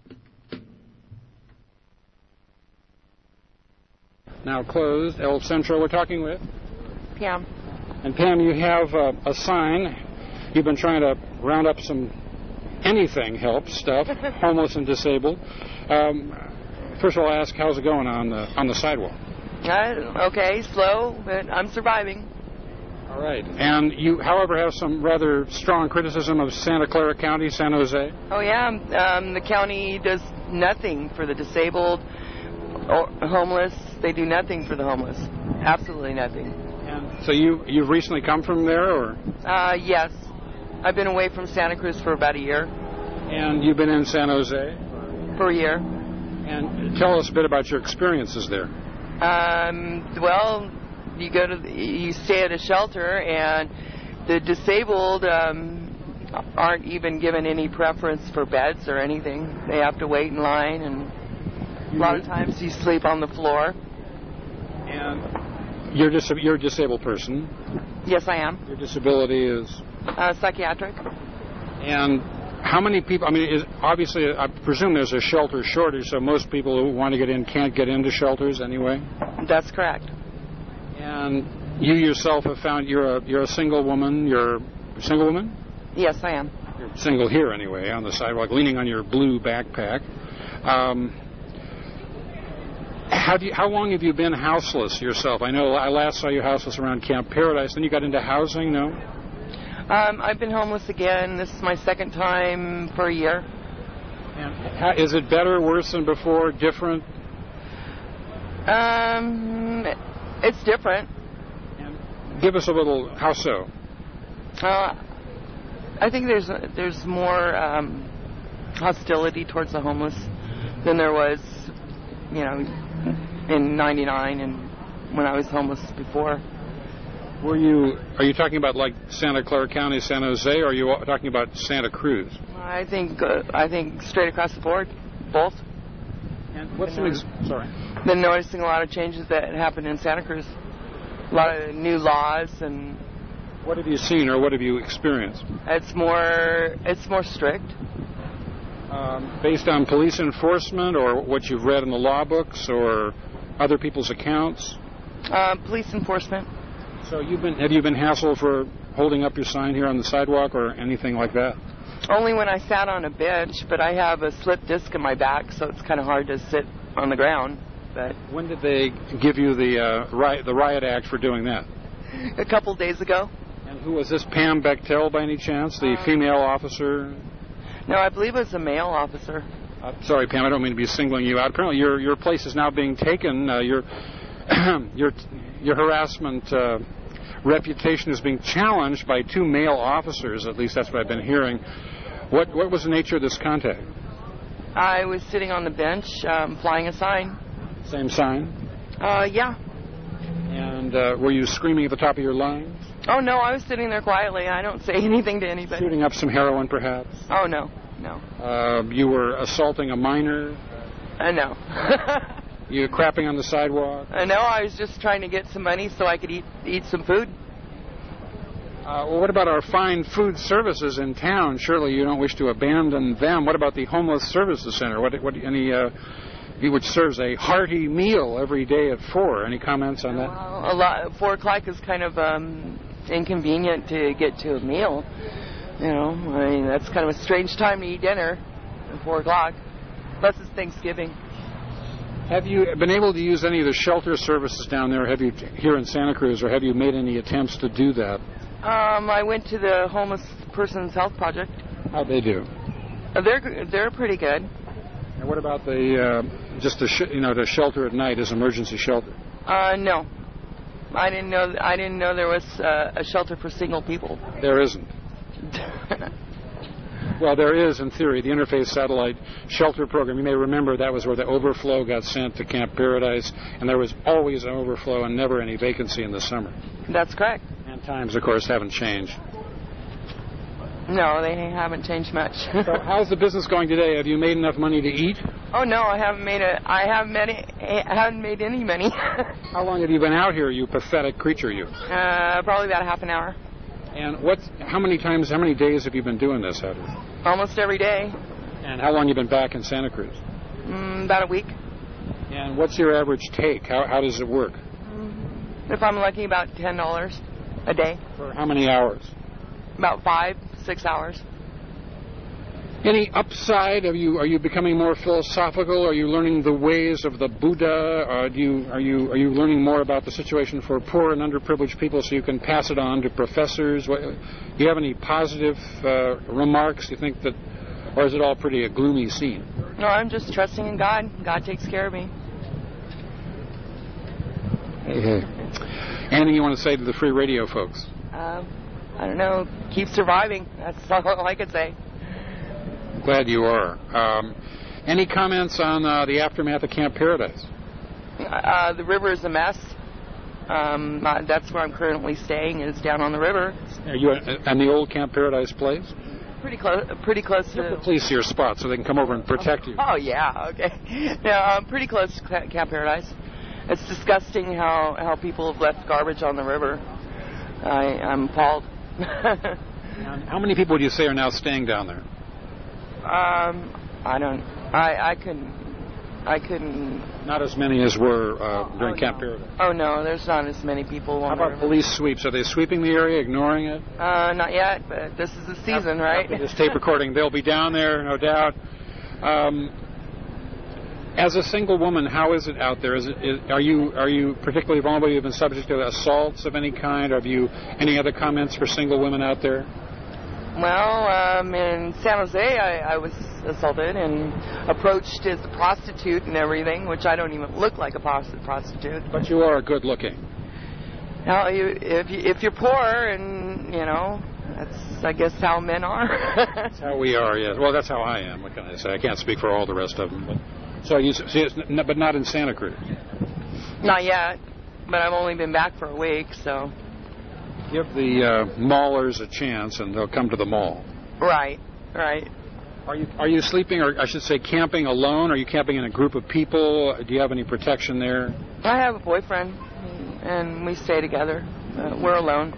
Now closed, El Centro. We're talking with Pam. And Pam, you have a sign. You've been trying to round up some anything helps stuff, homeless and disabled. First of all, I'll ask, how's it going on the sidewalk? Okay, slow, but I'm surviving. All right. And you, however, have some rather strong criticism of Santa Clara County, San Jose. Oh, yeah. The county does nothing for the disabled or homeless. They do nothing for the homeless. Absolutely nothing. And so you've recently come from there, or? Yes. I've been away from Santa Cruz for about a year. And you've been in San Jose? For a year. And tell us a bit about your experiences there. Well, you stay at a shelter, and the disabled aren't even given any preference for beds or anything. They have to wait in line, and a lot of times you sleep on the floor. And you're a disabled person? Yes, I am. Your disability is? Psychiatric. And how many people, obviously, I presume there's a shelter shortage, so most people who want to get in can't get into shelters anyway? That's correct. And you yourself have found you're a single woman. You're a single woman? Yes, I am. You're single here anyway, on the sidewalk, leaning on your blue backpack. How long have you been houseless yourself? I know I last saw you houseless around Camp Paradise. Then you got into housing, no? I've been homeless again. This is my second time for a year. And is it better, worse than before, different? It's different. And give us a little, how so? I think there's more hostility towards the homeless than there was, in '99 and when I was homeless before. Are you talking about like Santa Clara County, San Jose, or are you talking about Santa Cruz? I think straight across the board, both. And what's sorry? Been noticing a lot of changes that happened in Santa Cruz. A lot of new laws and. What have you seen or what have you experienced? It's more strict. Based on police enforcement or what you've read in the law books or other people's accounts? Police enforcement. So have you been hassled for holding up your sign here on the sidewalk or anything like that? Only when I sat on a bench, but I have a slip disc in my back, so it's kind of hard to sit on the ground. But when did they give you the riot act for doing that? A couple days ago. And who was this? Pam Bechtel, by any chance, the female officer? No, I believe it was a male officer. Sorry, Pam, I don't mean to be singling you out. Apparently, your place is now being taken. Your harassment reputation is being challenged by 2 male officers. At least that's what I've been hearing. What was the nature of this contact? I was sitting on the bench, flying a sign. Same sign? Yeah. And were you screaming at the top of your lungs? Oh, no, I was sitting there quietly. I don't say anything to anybody. Shooting up some heroin, perhaps? Oh, no. You were assaulting a minor? No. You were crapping on the sidewalk? No, I was just trying to get some money so I could eat some food. Well, what about our fine food services in town? Surely you don't wish to abandon them. What about the Homeless Services Center? Which serves a hearty meal every day at 4. Any comments on that? A lot. 4 o'clock is kind of inconvenient to get to a meal. You know, I mean, that's kind of a strange time to eat dinner at 4 o'clock. Plus it's Thanksgiving. Have you been able to use any of the shelter services down there? Have you here in Santa Cruz, or have you made any attempts to do that? I went to the Homeless Persons Health Project. How'd they do? They're pretty good. And what about the the shelter at night as emergency shelter? No, I didn't know there was a shelter for single people. There isn't. Well, there is in theory. The Interfaith Satellite Shelter Program. You may remember that was where the overflow got sent to Camp Paradise, and there was always an overflow and never any vacancy in the summer. That's correct. And times, of course, haven't changed. No, they haven't changed much. So how's the business going today? Have you made enough money to eat? Oh no, I haven't made any money. How long have you been out here, you pathetic creature, you? Probably about a half an hour. And how many days have you been doing this out here? Almost every day. And how long have you been back in Santa Cruz? About a week. And what's your average take? How does it work? If I'm lucky, about $10 a day. For how many hours? About 5-6 hours. Any upside? Are you becoming more philosophical? Are you learning the ways of the Buddha? Are you learning more about the situation for poor and underprivileged people so you can pass it on to professors? Do you have any positive remarks? Do you think that, or is it all pretty a gloomy scene? No, I'm just trusting in God. God takes care of me. Hey. Anything you want to say to the free radio folks? I don't know. Keep surviving. That's all I could say. Glad you are. Any comments on the aftermath of Camp Paradise? The river is a mess. That's where I'm currently staying, is down on the river. Are you at the old Camp Paradise place? Pretty close to... Get the police to your spot so they can come over and protect you. Oh, yeah, okay. Yeah, I'm pretty close to Camp Paradise. It's disgusting how people have left garbage on the river. I'm appalled. How many people would you say are now staying down there? I couldn't. Not as many as were during Camp Paradise. Oh no, there's not as many people. How about police sweeps? Are they sweeping the area, ignoring it? Not yet, but this is the season, right? After this tape recording, they'll be down there, no doubt. As a single woman, how is it out there? Are you particularly vulnerable? You've been subject to assaults of any kind? Have you any other comments for single women out there? Well, in San Jose, I was assaulted and approached as a prostitute and everything, which I don't even look like a prostitute. But you are good looking. Now, if you're poor, and that's I guess how men are. That's how we are. Yes. Well, that's how I am. What can I say? I can't speak for all the rest of them. But not in Santa Cruz. Not yet, but I've only been back for a week, so. Give the maulers a chance, and they'll come to the mall. Right. Are you sleeping, or I should say camping alone? Are you camping in a group of people? Do you have any protection there? I have a boyfriend, and we stay together. We're alone.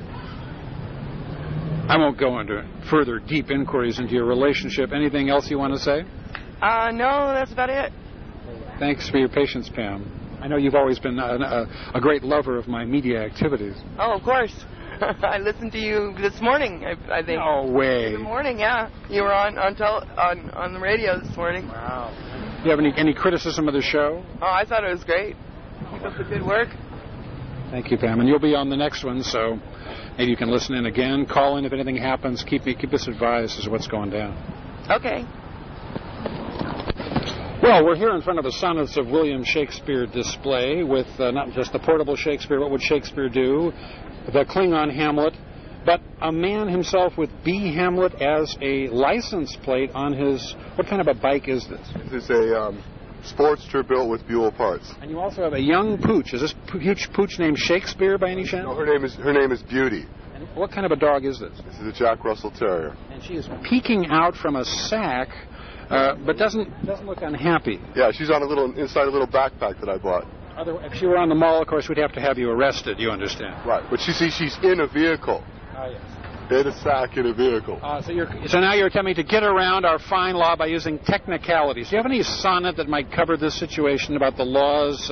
I won't go into further deep inquiries into your relationship. Anything else you want to say? No, that's about it. Thanks for your patience, Pam. I know you've always been a great lover of my media activities. Oh, of course. I listened to you this morning, I think. No way. In the morning, yeah. You were on the radio this morning. Wow. Do you have any criticism of the show? Oh, I thought it was great. Keep up the good work. Thank you, Pam. And you'll be on the next one, so maybe you can listen in again. Call in if anything happens. Keep us advised as to what's going down. Okay. Well, we're here in front of the Sonnets of William Shakespeare display with not just the portable Shakespeare, what would Shakespeare do, the Klingon Hamlet, but a man himself with B. Hamlet as a license plate on his... What kind of a bike is this? This is a Sportster built with Buell parts. And you also have a young pooch. Is this huge pooch named Shakespeare by any chance? No, her name is Beauty. And what kind of a dog is this? This is a Jack Russell Terrier. And she is peeking out from a sack, but doesn't look unhappy. Yeah, she's on inside a little backpack that I bought. If she were on the mall, of course, we'd have to have you arrested. You understand? Right, but you see, she's in a vehicle. Oh yes. In a sack in a vehicle. So now you're attempting to get around our fine law by using technicalities. Do you have any sonnet that might cover this situation about the law's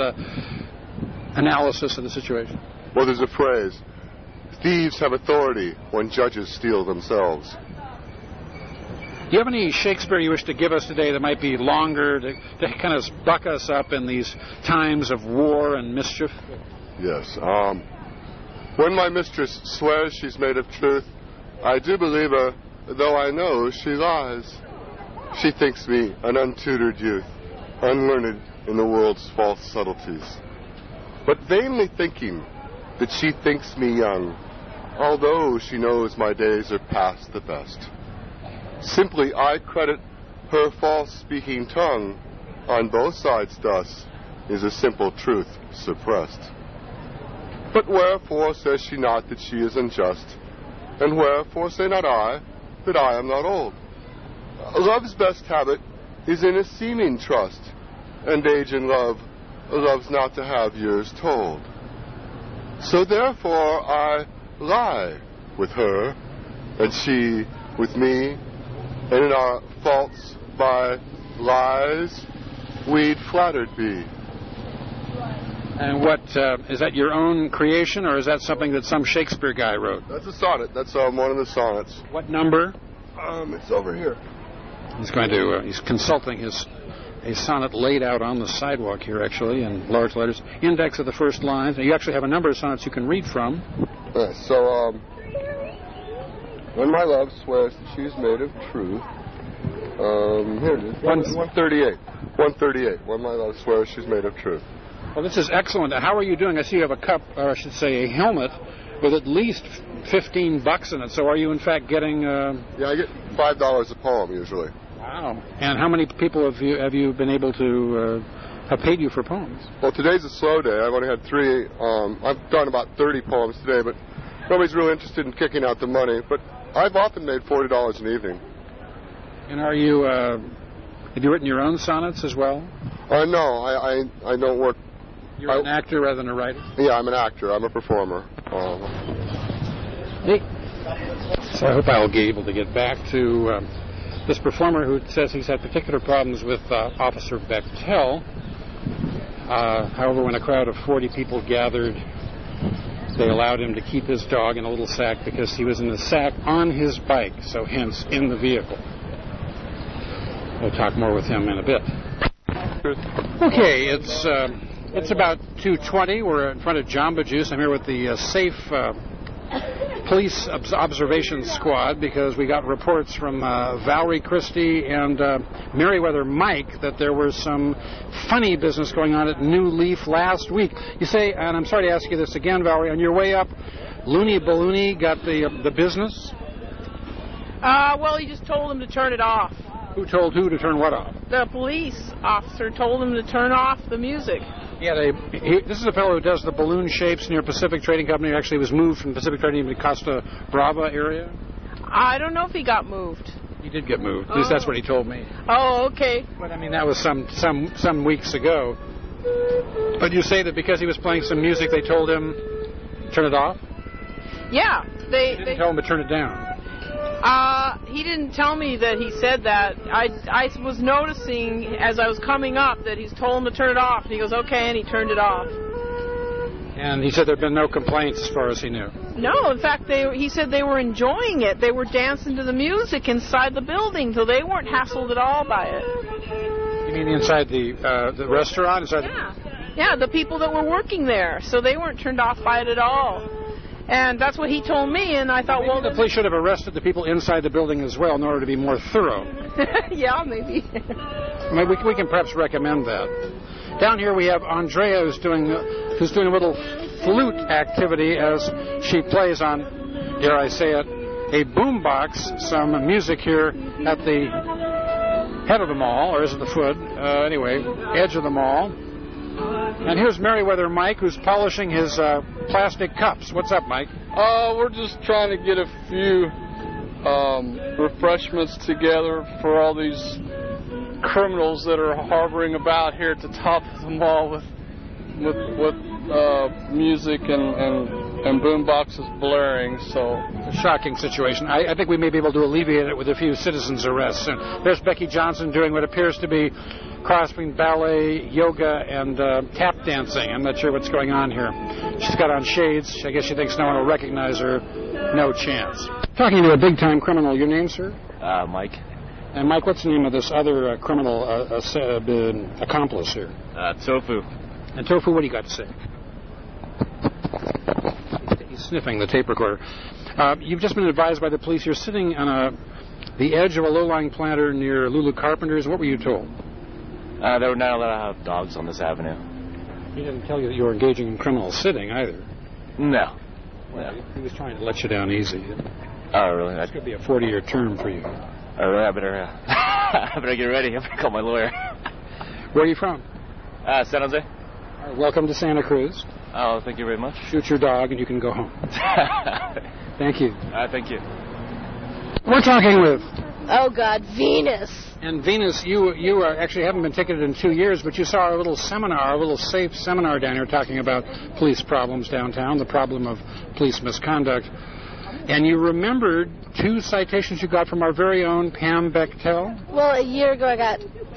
analysis of the situation? Well, there's a phrase: thieves have authority when judges steal themselves. Do you have any Shakespeare you wish to give us today that might be longer to kind of buck us up in these times of war and mischief? Yes. When my mistress swears she's made of truth, I do believe her, though I know she lies. She thinks me an untutored youth, unlearned in the world's false subtleties, but vainly thinking that she thinks me young, although she knows my days are past the best. Simply I credit her false-speaking tongue. On both sides thus is a simple truth suppressed. But wherefore says she not that she is unjust? And wherefore say not I that I am not old? Love's best habit is in a seeming trust, and age in love loves not to have years told. So therefore I lie with her, and she with me, and in our faults by lies we'd flattered be. And what, is that your own creation, or is that something that some Shakespeare guy wrote? That's a sonnet. That's one of the sonnets. What number? It's over here. He's consulting a sonnet laid out on the sidewalk here, actually, in large letters. Index of the first lines. You actually have a number of sonnets you can read from. So, when my love swears that she's made of truth, here it is, 138. 138. When my love swears she's made of truth. Well, this is excellent. How are you doing? I see you have a cup, or I should say a helmet, with at least $15 in it. So are you, in fact, getting... Yeah, I get $5 a poem, usually. Wow. And how many people have you been able to have paid you for poems? Well, today's a slow day. I've only had 3. I've done about 30 poems today, but nobody's really interested in kicking out the money. But I've often made $40 an evening. And are you... have you written your own sonnets as well? No, I don't work... You're an actor rather than a writer? Yeah, I'm an actor. I'm a performer. So I hope I'll be able to get back to this performer who says he's had particular problems with Officer Bechtel. However, when a crowd of 40 people gathered, they allowed him to keep his dog in a little sack because he was in the sack on his bike, so hence in the vehicle. We'll talk more with him in a bit. Okay, it's about 2:20. We're in front of Jamba Juice. I'm here with the Safe Police Observation Squad because we got reports from Valerie Christie and Meriwether Mike that there was some funny business going on at New Leaf last week. You say, and I'm sorry to ask you this again, Valerie, on your way up, Looney Ballooney got the business? Well, he just told him to turn it off. Who told who to turn what off? The police officer told him to turn off the music. Yeah, this is a fellow who does the balloon shapes near Pacific Trading Company. He actually was moved from Pacific Trading to Costa Brava area. I don't know if he got moved. He did get moved. At least that's what he told me. Oh, okay. But I mean, that was some weeks ago. But you say that because he was playing some music, they told him turn it off? Yeah, they didn't tell him to turn it down. He didn't tell me that he said that. I was noticing as I was coming up that he's told him to turn it off. And he goes, okay, and he turned it off. And he said there had been no complaints as far as he knew. No, in fact, he said they were enjoying it. They were dancing to the music inside the building, so they weren't hassled at all by it. You mean inside the restaurant? Yeah, the people that were working there. So they weren't turned off by it at all. And that's what he told me, and I thought, well, the police should have arrested the people inside the building as well in order to be more thorough. Yeah, maybe. Maybe we can perhaps recommend that. Down here we have Andrea who's doing a little flute activity as she plays on, dare I say it, a boombox, some music here at the head of the mall, or is it the foot? Anyway, edge of the mall. And here's Meriwether Mike, who's polishing his plastic cups. What's up, Mike? We're just trying to get a few refreshments together for all these criminals that are harboring about here at the top of the mall with music and boom boxes blaring. So a shocking situation. I think we may be able to alleviate it with a few citizens' arrests. And there's Becky Johnson doing what appears to be crossing ballet, yoga, and tap dancing. I'm not sure what's going on here. She's got on shades. I guess she thinks no one will recognize her. No chance. Talking to a big-time criminal. Your name, sir? Mike. And Mike, what's the name of this other criminal accomplice here? Tofu. And Tofu, what do you got to say? He's sniffing the tape recorder. You've just been advised by the police you're sitting on the edge of a low-lying planter near Lulu Carpenter's. What were you told? They were not allowed to have dogs on this avenue. He didn't tell you that you were engaging in criminal sitting either. No. Well, he was trying to let you down easy. Oh, really? It's going to be a 40-year term for you. Oh, really? I better get ready. I better call my lawyer. Where are you from? San Jose. Welcome to Santa Cruz. Oh, thank you very much. Shoot your dog and you can go home. Thank you. Thank you. We're talking with... Oh, God, Venus. And Venus, you actually haven't been ticketed in 2 years, but you saw a little seminar, a little safe seminar down here talking about police problems downtown, the problem of police misconduct. And you remembered 2 citations you got from our very own Pam Bechtel? Well, a year ago I got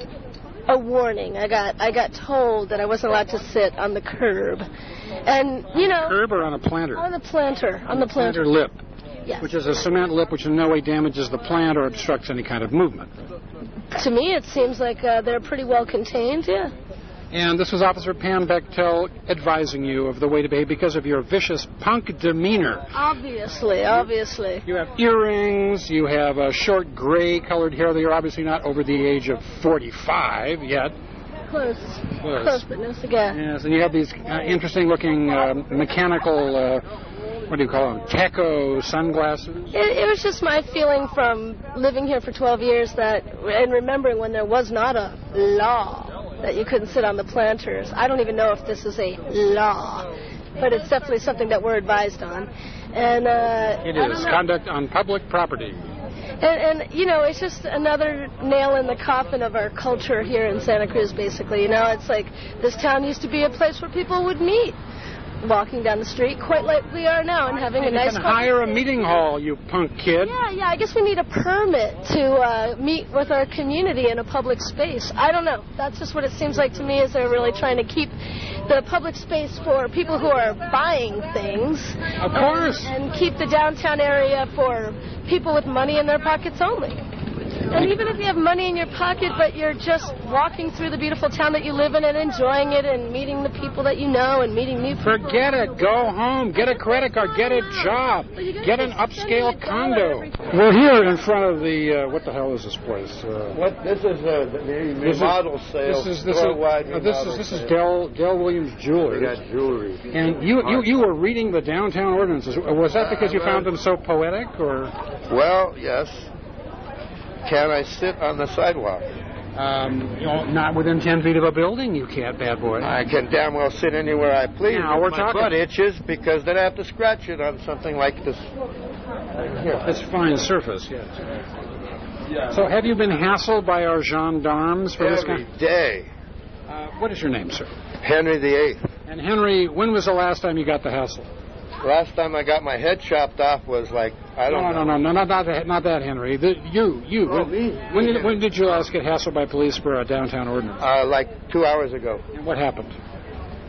a warning. I got told that I wasn't allowed to sit on the curb. And, you know... Curb or on a planter? On the planter. On the planter lip. Yes. Which is a cement lip which in no way damages the plant or obstructs any kind of movement. To me, it seems like they're pretty well contained, yeah. And this was Officer Pam Bechtel advising you of the way to behave because of your vicious punk demeanor. Obviously. You have earrings, you have short gray-colored hair, though you're obviously not over the age of 45 yet. Close, but no cigar. Yes, and you have these interesting-looking mechanical... what do you call them? Teco sunglasses? It was just my feeling from living here for 12 years and remembering when there was not a law that you couldn't sit on the planters. I don't even know if this is a law, but it's definitely something that we're advised on. And it is conduct on public property. And you know, it's just another nail in the coffin of our culture here in Santa Cruz, basically. You know, it's like this town used to be a place where people would meet. Walking down the street, quite like we are now, and having a nice... You can hire a meeting hall, you punk kid. Yeah, I guess we need a permit to meet with our community in a public space. I don't know. That's just what it seems like to me, is they're really trying to keep the public space for people who are buying things. Of course. And keep the downtown area for people with money in their pockets only. And even if you have money in your pocket, but you're just walking through the beautiful town that you live in and enjoying it and meeting the people that you know and meeting new people. Forget it. Go home. Get a credit card. Get a job. Get an upscale condo. We're here in front of the, what the hell is this place? This is the model sale. This is Del Williams Jewelry. We got jewelry. And you were reading the downtown ordinances. Was that because you found them so poetic, or? Well, yes. Can I sit on the sidewalk? Not within 10 feet of a building, you can't, bad boy. I can damn well sit anywhere I please. Now we're talking. My butt itches because then I have to scratch it on something like this. Here. This fine surface, yes. So have you been hassled by our gendarmes for this kind? Every day. What is your name, sir? Henry VIII. And Henry, when was the last time you got the hassle? Last time I got my head chopped off was like, I don't know. No, not that, Henry. You. When did you last get hassled by police for a downtown ordinance? Like 2 hours ago. And what happened?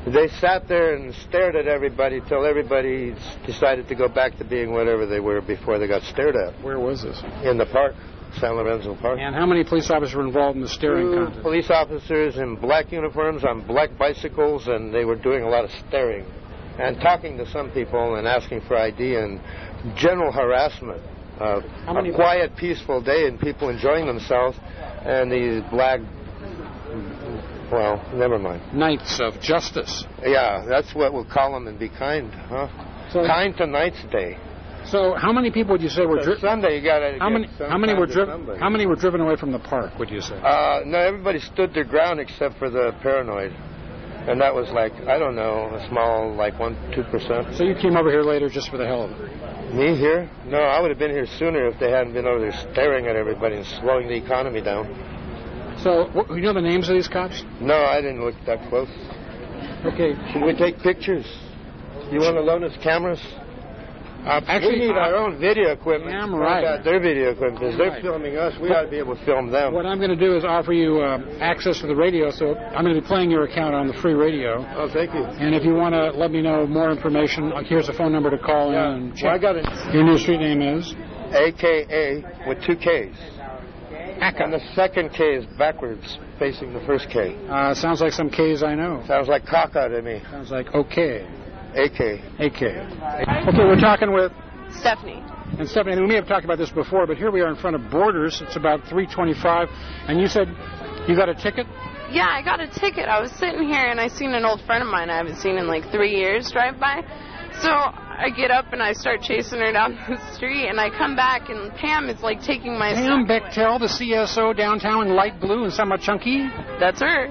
They sat there and stared at everybody till everybody decided to go back to being whatever they were before they got stared at. Where was this? In the park, San Lorenzo Park. And how many police officers were involved in the staring contest? Police officers in black uniforms on black bicycles, and they were doing a lot of staring and talking to some people and asking for ID and general harassment. A quiet, peaceful day and people enjoying themselves, and these black, well, never mind. Knights of Justice. Yeah, that's what we'll call them, and be kind, huh? So, kind to Knights Day. So how many people would you say were driven? Sunday, you got to. How many were driven? How many were driven away from the park? Would you say? No, everybody stood their ground except for the paranoid, and that was like, I don't know, a small, like 1-2%. So you came over here later just for the hell of it? Me here? No, I would have been here sooner if they hadn't been over there staring at everybody and slowing the economy down. So, you know the names of these cops? No, I didn't look that close. Okay. Should we take pictures? You want to loan us cameras? Actually, we need our own video equipment. Yeah, I'm right. Not their video equipment. Because they're filming us, we ought to be able to film them. What I'm going to do is offer you access to the radio, so I'm going to be playing your account on the free radio. Oh, thank you. And if you want to let me know more information, here's a phone number to call in and check. Well, I got it. Your new street name is? AKA with 2 Ks. Aka. And the second K is backwards, facing the first K. Sounds like some Ks I know. Sounds like caca to me. Sounds like okay. AK. Okay, we're talking with Stephanie. And Stephanie, we may have talked about this before, but here we are in front of Borders. It's about 3:25, and you said you got a ticket? Yeah, I got a ticket. I was sitting here, and I seen an old friend of mine I haven't seen in like 3 years drive by. So I get up, and I start chasing her down the street, and I come back, and Pam is like taking my Pam Bechtel, the CSO downtown in light blue and somewhat chunky? That's her.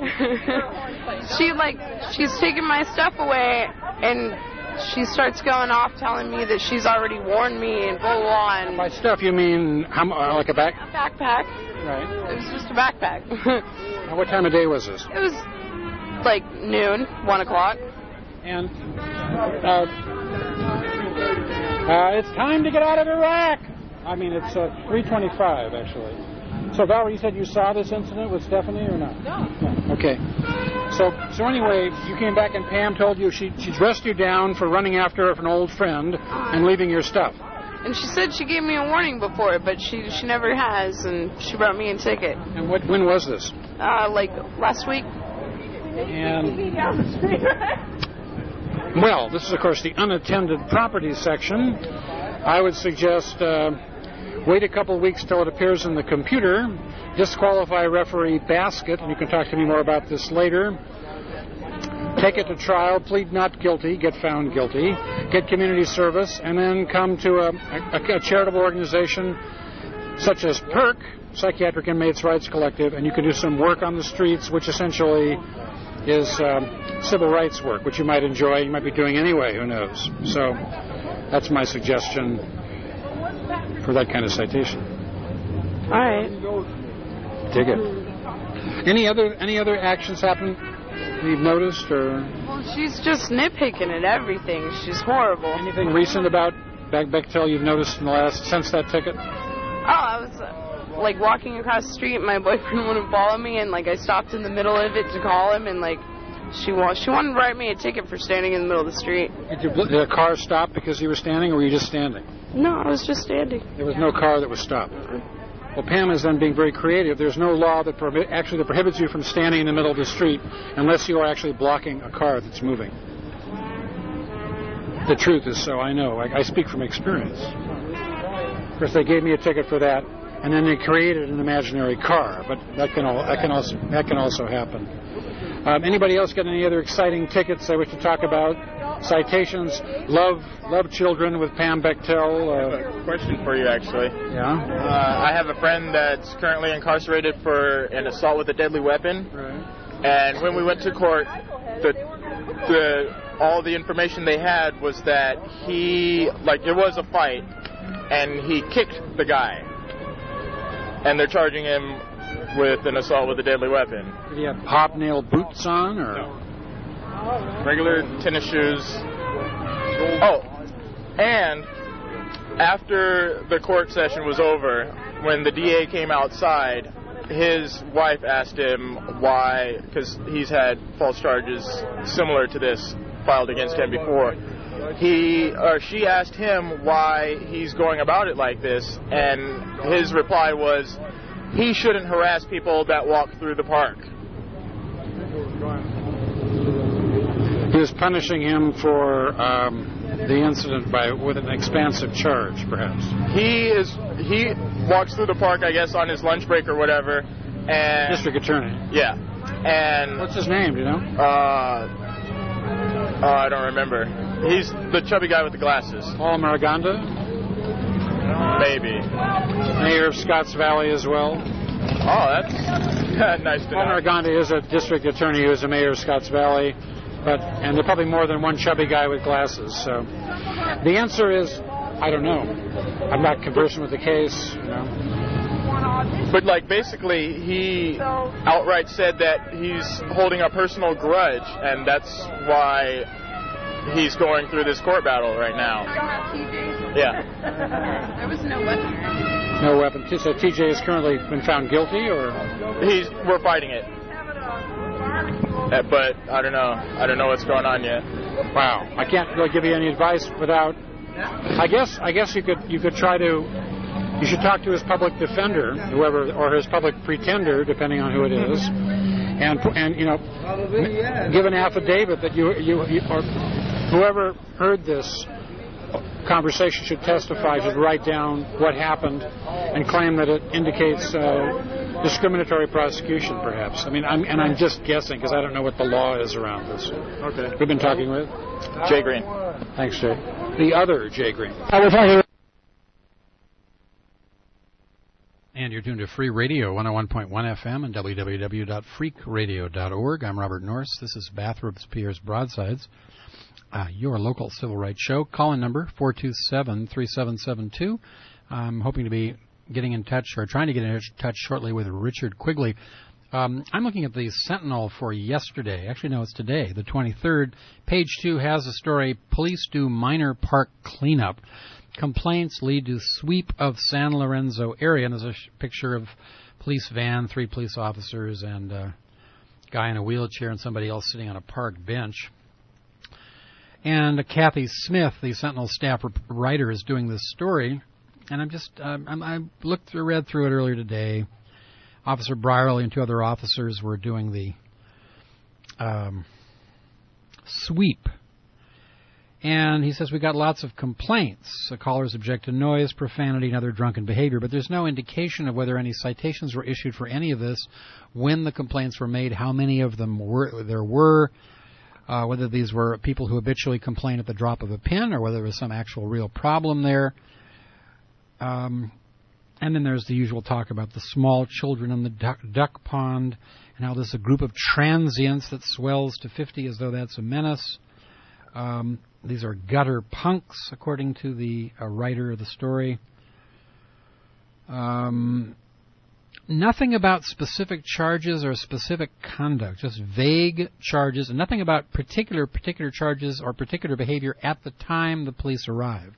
She's taking my stuff away, and she starts going off telling me that she's already warned me and blah, blah, blah. And by stuff, you mean like a backpack? A backpack. Right. It was just a backpack. Now, what time of day was this? It was like noon, 1 o'clock. And it's time to get out of Iraq. I mean, it's 3:25, actually. So, Valerie, you said you saw this incident with Stephanie or not? No. Okay. So anyway, you came back and Pam told you she dressed you down for running after an old friend and leaving your stuff. And she said she gave me a warning before, but she never has, and she brought me a ticket. And when was this? Like last week. And well, this is of course the unattended property section. I would suggest wait a couple of weeks till it appears in the computer. Disqualify referee basket, and you can talk to me more about this later. Take it to trial, plead not guilty, get found guilty, get community service, and then come to a charitable organization such as PIRC, Psychiatric Inmates Rights Collective, and you can do some work on the streets, which essentially is civil rights work, which you might enjoy, you might be doing anyway, who knows. So that's my suggestion for that kind of citation. All right. Dig it. Any other actions happen you've noticed, or? Well, she's just nitpicking at everything. She's horrible. Anything recent about Bechtel you've noticed in the since that ticket? Oh, I was like walking across the street, and my boyfriend wouldn't follow me, and like I stopped in the middle of it to call him, and like she wanted to write me a ticket for standing in the middle of the street. Did the car stop because you were standing, or were you just standing? No, I was just standing. There was no car that was stopped. Well, Pam is then being very creative. There's no law that prohibits you from standing in the middle of the street unless you are actually blocking a car that's moving. The truth is so, I know. I speak from experience. Of course, they gave me a ticket for that, and then they created an imaginary car, but that can also happen. Anybody else got any other exciting tickets they wish to talk about? Citations, love children with Pam Bechtel. I have a question for you, actually. Yeah? I have a friend that's currently incarcerated for an assault with a deadly weapon. Right. And when we went to court, all the information they had was that it was a fight, and he kicked the guy. And they're charging him with an assault with a deadly weapon. Did he have hobnail boots on, or? No. Regular tennis shoes. Oh, and after the court session was over, when the DA came outside, his wife asked him why, because he's had false charges similar to this filed against him before. She asked him why he's going about it like this, and his reply was, he shouldn't harass people that walk through the park. He was punishing him for the incident with an expansive charge, perhaps. He walks through the park, I guess, on his lunch break or whatever, and district attorney. Yeah, and what's his name? Do you know? I don't remember. He's the chubby guy with the glasses. Paul Maraganda? Maybe. Mayor of Scotts Valley as well. Oh, that's nice to know. Paul Maraganda is a district attorney who is a mayor of Scotts Valley. And there are probably more than one chubby guy with glasses. So the answer is, I don't know. I'm not conversant with the case, you know. But, like, basically, he outright said that he's holding a personal grudge, and that's why he's going through this court battle right now. Yeah. There was no weapon. No weapon. So TJ has currently been found guilty, or? We're fighting it. But I don't know. I don't know what's going on yet. Wow. I can't really give you any advice without. I guess you could try to. You should talk to his public defender, whoever, or his public pretender, depending on who it is, and you know, give an affidavit that you or whoever heard this conversation should testify, should write down what happened, and claim that it indicates discriminatory prosecution, perhaps. I mean, I'm just guessing because I don't know what the law is around this. Okay. We've been talking with Jay Green. Thanks, Jay. The other Jay Green. And you're tuned to Free Radio 101.1 FM and www.freakradio.org. I'm Robert Norris. This is Bathrobes Pierre's Broadsides, your local civil rights show. Call-in number 427-3772. I'm hoping to be getting in touch, or trying to get in touch shortly with Richard Quigley. I'm looking at the Sentinel for yesterday. Actually, no, it's today, the 23rd. Page 2 has a story, Police Do Minor Park Cleanup. Complaints lead to sweep of San Lorenzo area. And there's a picture of police van, 3 police officers, and a guy in a wheelchair and somebody else sitting on a park bench. And Kathy Smith, the Sentinel staff writer, is doing this story. And I read through it earlier today. Officer Brierly and 2 other officers were doing the sweep. And he says, we got lots of complaints. The callers object to noise, profanity, and other drunken behavior, but there's no indication of whether any citations were issued for any of this, when the complaints were made, how many of them there were, whether these were people who habitually complain at the drop of a pin, or whether there was some actual real problem there. And then there's the usual talk about the small children in the duck pond, and how there's a group of transients that swells to 50 as though that's a menace. These are gutter punks, according to the writer of the story. Nothing about specific charges or specific conduct, just vague charges, and nothing about particular charges or particular behavior at the time the police arrived.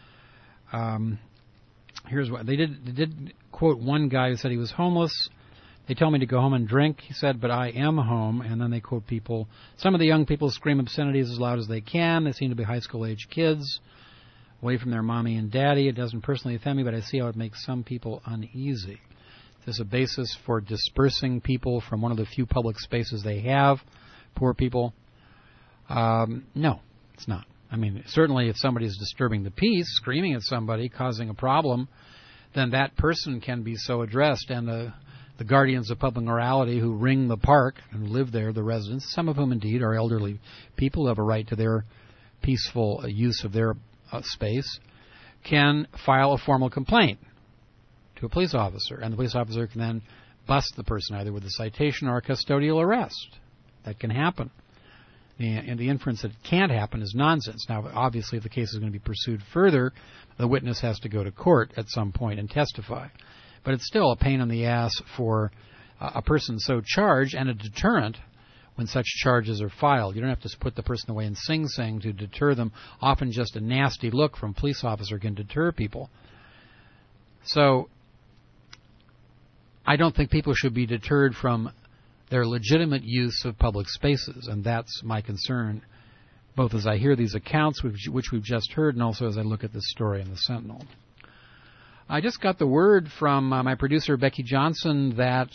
Here's what they did. They did quote one guy who said he was homeless. They tell me to go home and drink, he said, but I am home. And then they quote people. Some of the young people scream obscenities as loud as they can. They seem to be high school-age kids, away from their mommy and daddy. It doesn't personally offend me, but I see how it makes some people uneasy. There's a basis for dispersing people from one of the few public spaces they have, poor people. No, it's not. I mean, certainly if somebody is disturbing the peace, screaming at somebody, causing a problem, then that person can be so addressed. And the guardians of public morality who ring the park and live there, the residents, some of whom indeed are elderly people who have a right to their peaceful use of their space, can file a formal complaint to a police officer. And the police officer can then bust the person either with a citation or a custodial arrest. That can happen. And the inference that it can't happen is nonsense. Now, obviously, if the case is going to be pursued further, the witness has to go to court at some point and testify. But it's still a pain in the ass for a person so charged, and a deterrent when such charges are filed. You don't have to put the person away in Sing Sing to deter them. Often just a nasty look from a police officer can deter people. So I don't think people should be deterred from their legitimate use of public spaces, and that's my concern, both as I hear these accounts, which we've just heard, and also as I look at this story in the Sentinel. I just got the word from my producer, Becky Johnson, that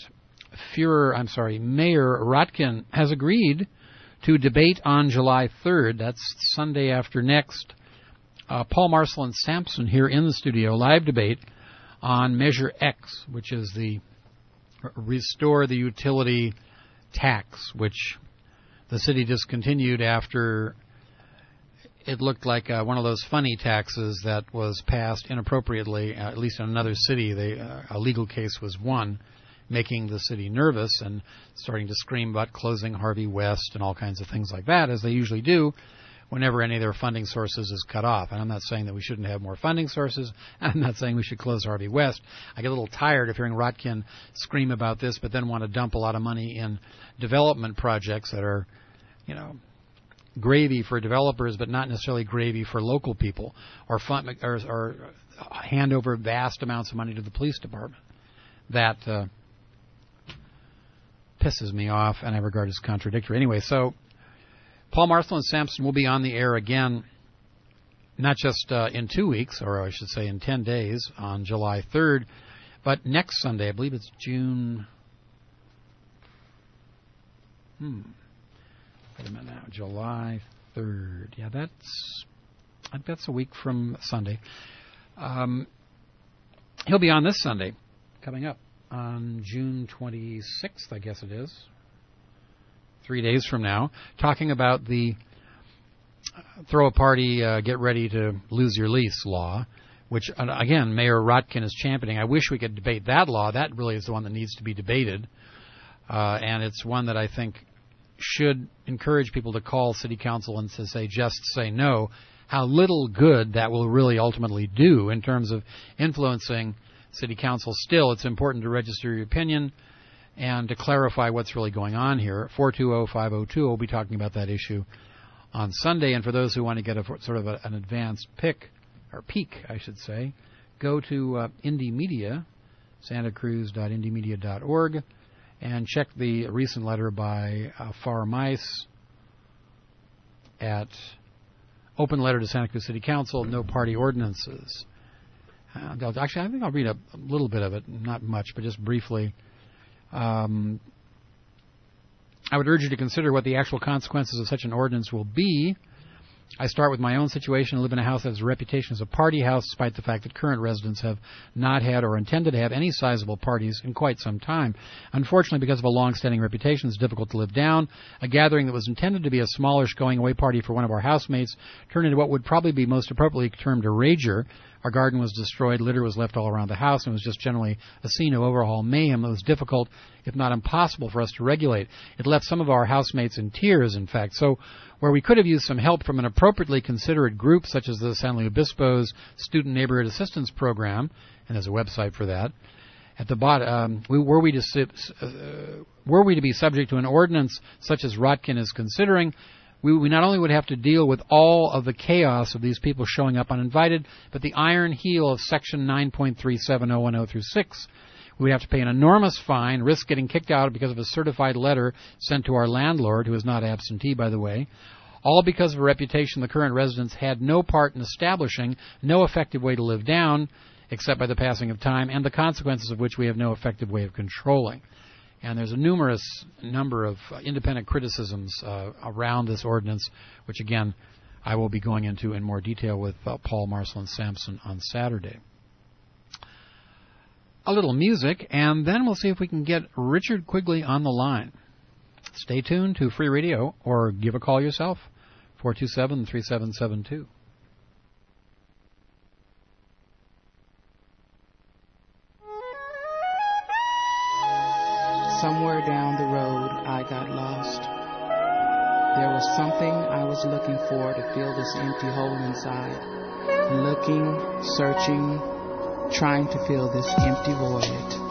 Mayor Rotkin has agreed to debate on July 3rd, that's Sunday after next, Paul Marcel and Sampson here in the studio, live debate on Measure X, which is the Restore the Utility tax, which the city discontinued after it looked like one of those funny taxes that was passed inappropriately, at least in another city. A legal case was won, making the city nervous and starting to scream about closing Harvey West and all kinds of things like that, as they usually do whenever any of their funding sources is cut off. And I'm not saying that we shouldn't have more funding sources. I'm not saying we should close Harvey West. I get a little tired of hearing Rotkin scream about this, but then want to dump a lot of money in development projects that are, gravy for developers, but not necessarily gravy for local people, or hand over vast amounts of money to the police department. That pisses me off, and I regard as contradictory. Anyway, so Paul Marcel and Sampson will be on the air again, not just in 2 weeks, or I should say in 10 days, on July 3rd, but next Sunday. I believe it's June... Wait a minute now. July 3rd. Yeah, that's a week from Sunday. He'll be on this Sunday, coming up on June 26th, I guess it is. 3 days from now, talking about the throw a party, get ready to lose your lease law, which, again, Mayor Rotkin is championing. I wish we could debate that law. That really is the one that needs to be debated. And it's one that I think should encourage people to call city council and to say, just say no. How little good that will really ultimately do in terms of influencing city council. Still, it's important to register your opinion and to clarify what's really going on here. 420-502, we'll be talking about that issue on Sunday. And for those who want to get an advanced peek, I should say, go to Indie Media, santacruz.indiemedia.org, and check the recent letter by Far Mice at Open Letter to Santa Cruz City Council, No Party Ordinances. Actually, I think I'll read a little bit of it, not much, but just briefly. I would urge you to consider what the actual consequences of such an ordinance will be. I start with my own situation. I live in a house that has a reputation as a party house, despite the fact that current residents have not had or intended to have any sizable parties in quite some time. Unfortunately, because of a long-standing reputation, it's difficult to live down. A gathering that was intended to be a smallish going-away party for one of our housemates turned into what would probably be most appropriately termed a rager. Our garden was destroyed, litter was left all around the house, and it was just generally a scene of overhaul mayhem that was difficult, if not impossible, for us to regulate. It left some of our housemates in tears, in fact. So where we could have used some help from an appropriately considerate group, such as the San Luis Obispo's Student Neighborhood Assistance Program, and there's a website for that, at the bottom, were we to be subject to an ordinance such as Rotkin is considering, we not only would have to deal with all of the chaos of these people showing up uninvited, but the iron heel of Section 9.37010 through 6. We would have to pay an enormous fine, risk getting kicked out because of a certified letter sent to our landlord, who is not absentee, by the way, all because of a reputation the current residents had no part in establishing, no effective way to live down, except by the passing of time, and the consequences of which we have no effective way of controlling. And there's a number of independent criticisms around this ordinance, which, again, I will be going into in more detail with Paul Marcel and Sampson on Saturday. A little music, and then we'll see if we can get Richard Quigley on the line. Stay tuned to Free Radio, or give a call yourself, 427-3772. Somewhere down the road, I got lost. There was something I was looking for to fill this empty hole inside. Looking, searching, trying to fill this empty void.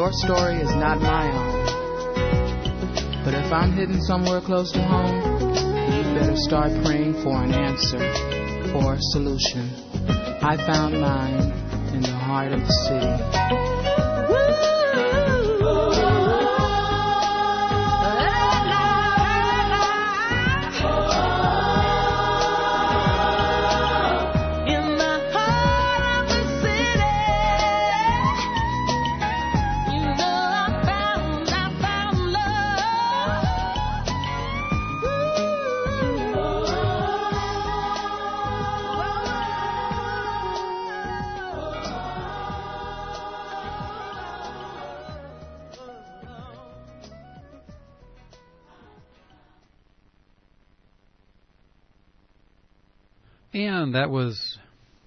Your story is not my own. But if I'm hidden somewhere close to home, you better start praying for an answer or a solution. I found mine in the heart of the city. And that was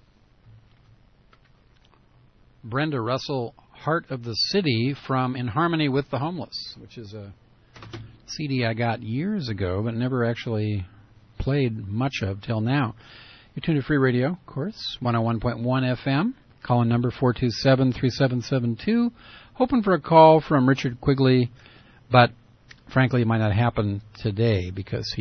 Brenda Russell, Heart of the City, from In Harmony with the Homeless, which is a CD I got years ago but never actually played much of till now. You're tuned to Free Radio, of course, 101.1 FM. Call-in number 427-3772. Hoping for a call from Richard Quigley, but frankly it might not happen today because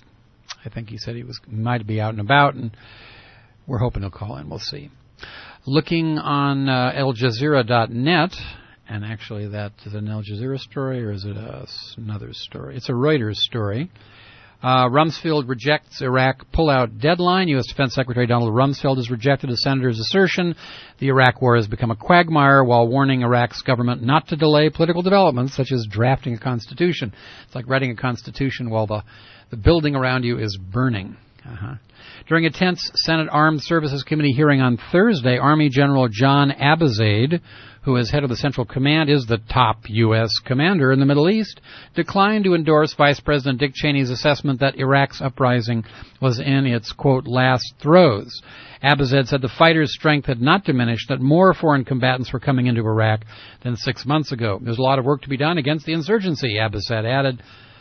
I think he said he might be out and about, and we're hoping he'll call in. We'll see. Looking on AlJazeera.net, and actually that is an Al Jazeera story, or is it another story? It's a Reuters story. Rumsfeld rejects Iraq pullout deadline. U.S. Defense Secretary Donald Rumsfeld has rejected a senator's assertion the Iraq war has become a quagmire while warning Iraq's government not to delay political developments such as drafting a constitution. It's like writing a constitution while the building around you is burning. During a tense Senate Armed Services Committee hearing on Thursday, Army General John Abizaid, who is head of the Central Command, is the top U.S. commander in the Middle East, declined to endorse Vice President Dick Cheney's assessment that Iraq's uprising was in its, quote, last throes. Abizaid said the fighters' strength had not diminished, that more foreign combatants were coming into Iraq than 6 months ago. There's a lot of work to be done against the insurgency, Abizaid added.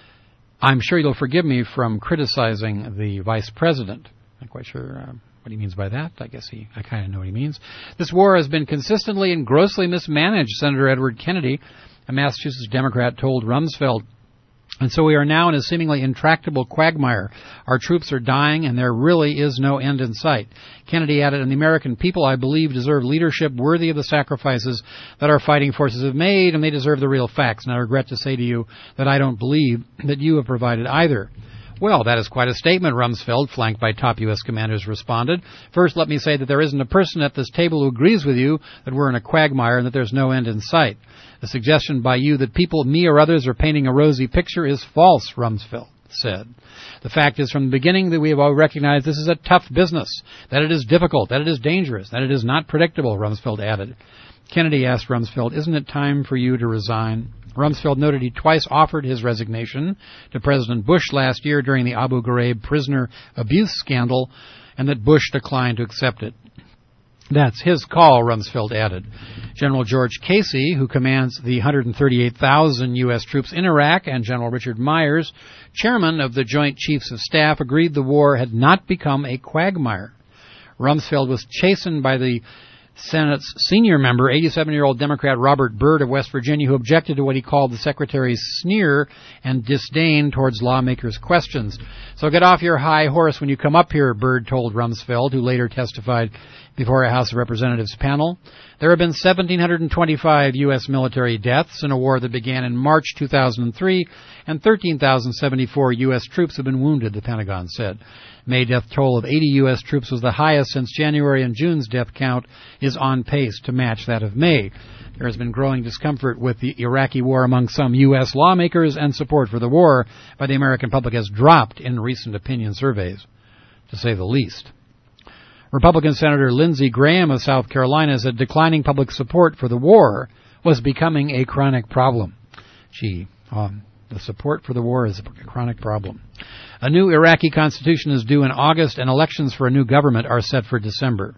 I'm sure you'll forgive me from criticizing the vice president. Not quite sure what he means by that. I kind of know what he means. This war has been consistently and grossly mismanaged, Senator Edward Kennedy, a Massachusetts Democrat, told Rumsfeld. And so we are now in a seemingly intractable quagmire. Our troops are dying, and there really is no end in sight. Kennedy added, and the American people, I believe, deserve leadership worthy of the sacrifices that our fighting forces have made, and they deserve the real facts. And I regret to say to you that I don't believe that you have provided either. Well, that is quite a statement, Rumsfeld, flanked by top U.S. commanders, responded. First, let me say that there isn't a person at this table who agrees with you that we're in a quagmire and that there's no end in sight. The suggestion by you that people, me or others, are painting a rosy picture is false, Rumsfeld said. The fact is from the beginning that we have all recognized this is a tough business, that it is difficult, that it is dangerous, that it is not predictable, Rumsfeld added. Kennedy asked Rumsfeld, isn't it time for you to resign? Rumsfeld noted he twice offered his resignation to President Bush last year during the Abu Ghraib prisoner abuse scandal, and that Bush declined to accept it. That's his call, Rumsfeld added. General George Casey, who commands the 138,000 U.S. troops in Iraq, and General Richard Myers, chairman of the Joint Chiefs of Staff, agreed the war had not become a quagmire. Rumsfeld was chastened by the Senate's senior member, 87-year-old Democrat Robert Byrd of West Virginia, who objected to what he called the Secretary's sneer and disdain towards lawmakers' questions. So get off your high horse when you come up here, Byrd told Rumsfeld, who later testified before a House of Representatives panel. There have been 1,725 U.S. military deaths in a war that began in March 2003, and 13,074 U.S. troops have been wounded, the Pentagon said. May death toll of 80 U.S. troops was the highest since January, and June's death count is on pace to match that of May. There has been growing discomfort with the Iraqi war among some U.S. lawmakers, and support for the war by the American public has dropped in recent opinion surveys, to say the least. Republican Senator Lindsey Graham of South Carolina said declining public support for the war was becoming a chronic problem. The support for the war is a chronic problem. A new Iraqi constitution is due in August, and elections for a new government are set for December.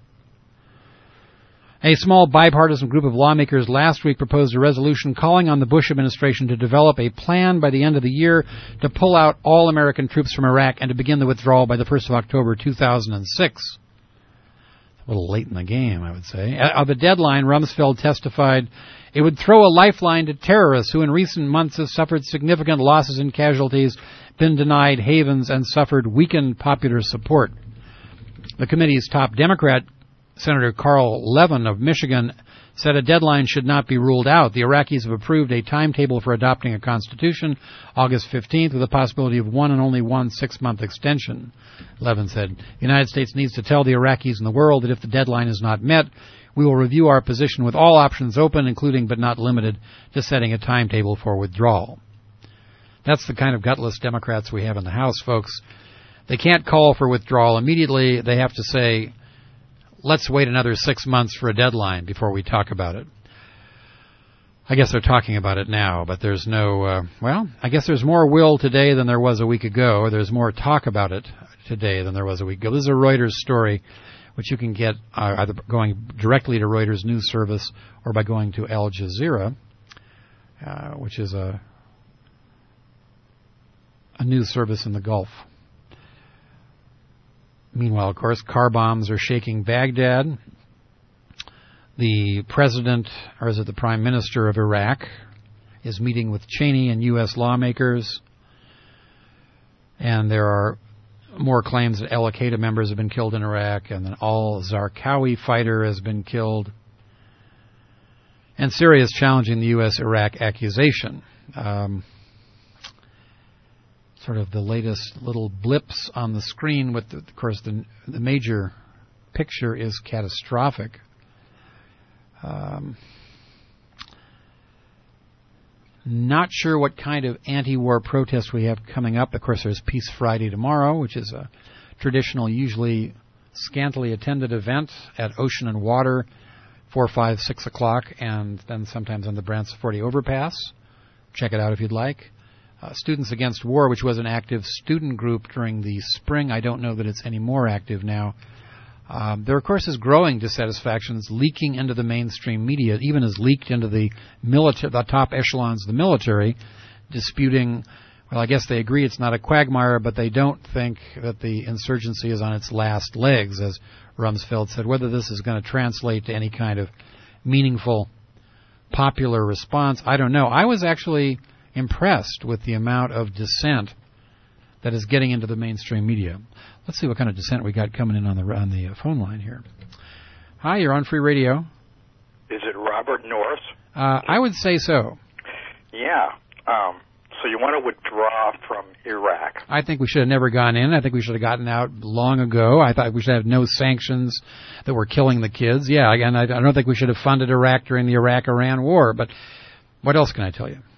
A small bipartisan group of lawmakers last week proposed a resolution calling on the Bush administration to develop a plan by the end of the year to pull out all American troops from Iraq and to begin the withdrawal by the 1st of October 2006. A little late in the game, I would say. Of the deadline, Rumsfeld testified it would throw a lifeline to terrorists who in recent months have suffered significant losses and casualties, been denied havens, and suffered weakened popular support. The committee's top Democrat, Senator Carl Levin of Michigan, said a deadline should not be ruled out. The Iraqis have approved a timetable for adopting a constitution, August 15th, with the possibility of one and only one 6-month extension. Levin said, the United States needs to tell the Iraqis and the world that if the deadline is not met, we will review our position with all options open, including but not limited to setting a timetable for withdrawal. That's the kind of gutless Democrats we have in the House, folks. They can't call for withdrawal immediately. They have to say, let's wait another 6 months for a deadline before we talk about it. I guess they're talking about it now, but there's no, I guess there's more will today than there was a week ago, or there's more talk about it today than there was a week ago. This is a Reuters story, which you can get either going directly to Reuters News Service or by going to Al Jazeera, which is a news service in the Gulf. Meanwhile, of course, car bombs are shaking Baghdad. The president, or is it the prime minister of Iraq, is meeting with Cheney and U.S. lawmakers. And there are more claims that al-Qaeda members have been killed in Iraq, and an al-Zarqawi fighter has been killed. And Syria is challenging the U.S.-Iraq accusation. Sort of the latest little blips on the screen with, of course, the major picture is catastrophic. Not sure what kind of anti-war protest we have coming up. Of course, there's Peace Friday tomorrow, which is a traditional, usually scantily attended event at Ocean and Water, 4, 5, 6 o'clock, and then sometimes on the Branciforte Overpass. Check it out if you'd like. Students Against War, which was an active student group during the spring. I don't know that it's any more active now. There, of course, is growing dissatisfaction. It's leaking into the mainstream media. It even has leaked into the top echelons of the military, disputing, well, I guess they agree it's not a quagmire, but they don't think that the insurgency is on its last legs, as Rumsfeld said. Whether this is going to translate to any kind of meaningful popular response, I don't know. I was actually impressed with the amount of dissent that is getting into the mainstream media. Let's see what kind of dissent we got coming in on the phone line here. Hi, you're on Free Radio. Is it Robert North? I would say so. Yeah. So you want to withdraw from Iraq? I think we should have never gone in. I think we should have gotten out long ago. I thought we should have no sanctions that were killing the kids. Yeah, again, I don't think we should have funded Iraq during the Iraq-Iran war. But what else can I tell you?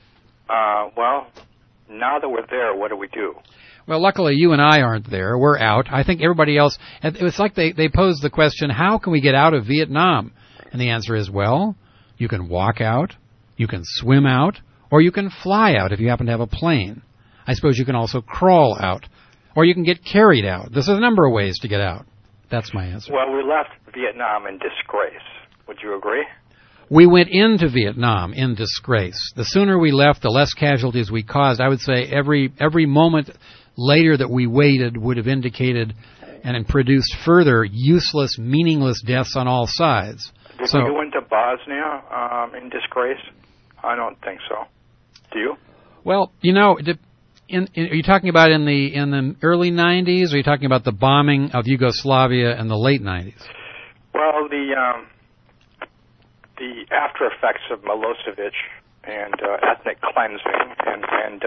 Well, now that we're there, what do we do? Well, luckily you and I aren't there. We're out. I think everybody else, it's like they posed the question, how can we get out of Vietnam? And the answer is, well, you can walk out, you can swim out, or you can fly out if you happen to have a plane. I suppose you can also crawl out, or you can get carried out. There's a number of ways to get out. That's my answer. Well, we left Vietnam in disgrace. Would you agree? We went into Vietnam in disgrace. The sooner we left, the less casualties we caused. I would say every moment later that we waited would have indicated and produced further useless, meaningless deaths on all sides. Did we go into Bosnia in disgrace? I don't think so. Do you? Well, you know, are you talking about in the early 90s, or are you talking about the bombing of Yugoslavia in the late 90s? Well, the after effects of Milosevic and ethnic cleansing and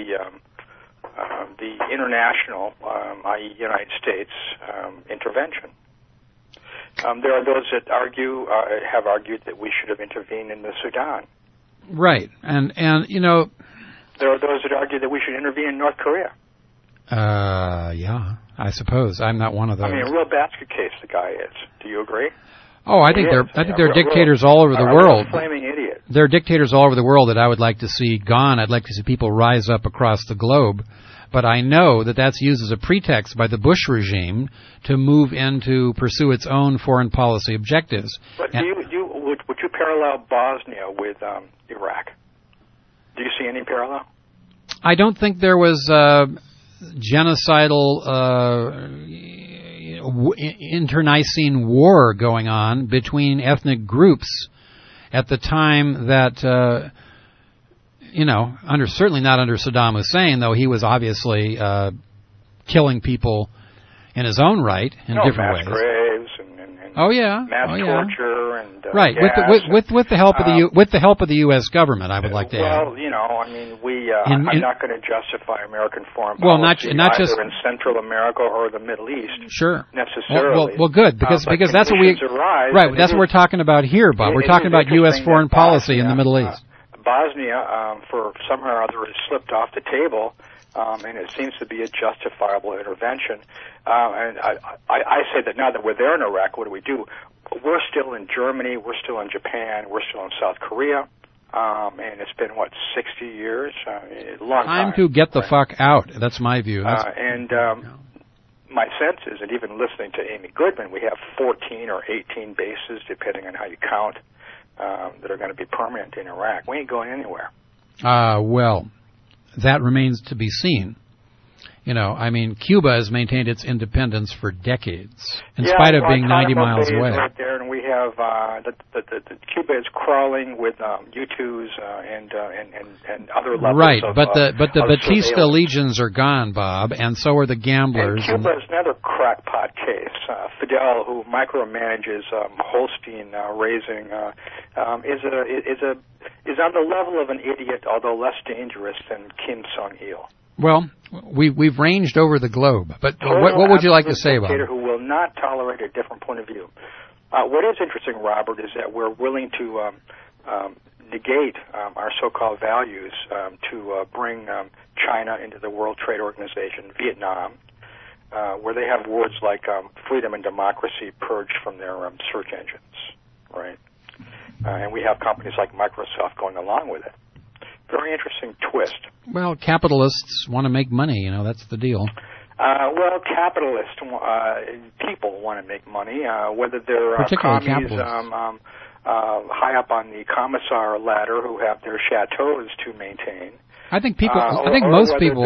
the international, i.e. United States, intervention. There are those that have argued that we should have intervened in the Sudan. Right, and you know, there are those that argue that we should intervene in North Korea. Yeah, I suppose I'm not one of those. I mean, a real basket case the guy is. Do you agree? Oh, I think there are dictators all over the world. A flaming idiot. There are dictators all over the world that I would like to see gone. I'd like to see people rise up across the globe. But I know that that's used as a pretext by the Bush regime to move in to pursue its own foreign policy objectives. But would you parallel Bosnia with Iraq? Do you see any parallel? I don't think there was genocidal internecine war going on between ethnic groups at the time that, certainly not under Saddam Hussein, though he was obviously killing people in his own right in different ways. Graves and mass torture and right gas with the help of the U.S. government. I would like to add. Well, I'm not going to justify American foreign policy not either just in Central America or the Middle East. Sure. Necessarily. Well, good because that's what that's what we're talking about here, Bob. We're talking about U.S. foreign policy in the Middle East. Bosnia, for somehow or other, has slipped off the table. And it seems to be a justifiable intervention. And I say that now that we're there in Iraq, what do? We're still in Germany, we're still in Japan, we're still in South Korea, and it's been, 60 years? A long time. Time to get the fuck out. That's my view. My sense is that even listening to Amy Goodman, we have 14 or 18 bases, depending on how you count, that are going to be permanent in Iraq. We ain't going anywhere. Well, that remains to be seen. Cuba has maintained its independence for decades, in spite of being 90 miles away. Right there, and we have Cuba is crawling with U-2s and other levels. Right, but the Batista surveillance. legions are gone, Bob, and so are the gamblers. And Cuba is another crackpot case. Fidel, who micromanages Holstein raising, is on the level of an idiot, although less dangerous than Kim Jong-il. Well, we've ranged over the globe, but what would you like to say about it? Who will not tolerate a different point of view. What is interesting, Robert, is that we're willing to negate our so-called values to bring China into the World Trade Organization, Vietnam, where they have words like freedom and democracy purged from their search engines, right? And we have companies like Microsoft going along with it. Very interesting twist. Well, capitalists want to make money, that's the deal. Capitalist people want to make money, whether they're commies high up on the commissar ladder who have their chateaus to maintain. I think most people.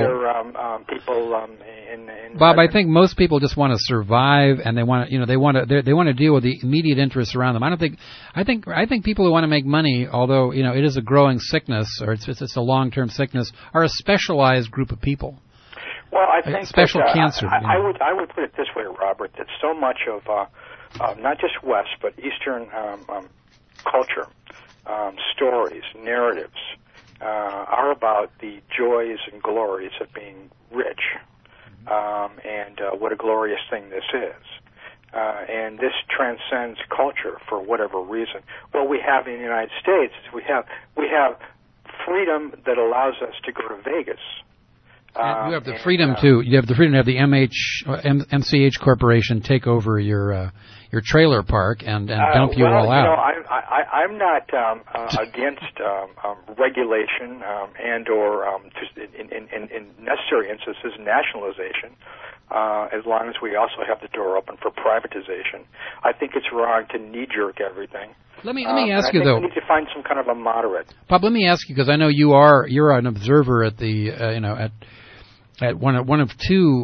Bob, I think most people just want to survive, and they want to deal with the immediate interests around them. I think people who want to make money, although it is a growing sickness or it's a long-term sickness, are a specialized group of people. Well, I think special cancer. I would put it this way, Robert, that so much of not just West but Eastern culture, stories, narratives. Are about the joys and glories of being rich, and what a glorious thing this is. And this transcends culture for whatever reason. What we have in the United States is we have freedom that allows us to go to Vegas. You have the freedom to have the MCH Corporation take over your trailer park and dump you all out. I'm not against regulation and or just in necessary instances nationalization, as long as we also have the door open for privatization. I think it's wrong to knee-jerk everything. Let me ask you though. We need to find some kind of a moderate. Bob, let me ask you because I know you're an observer at the at one of two.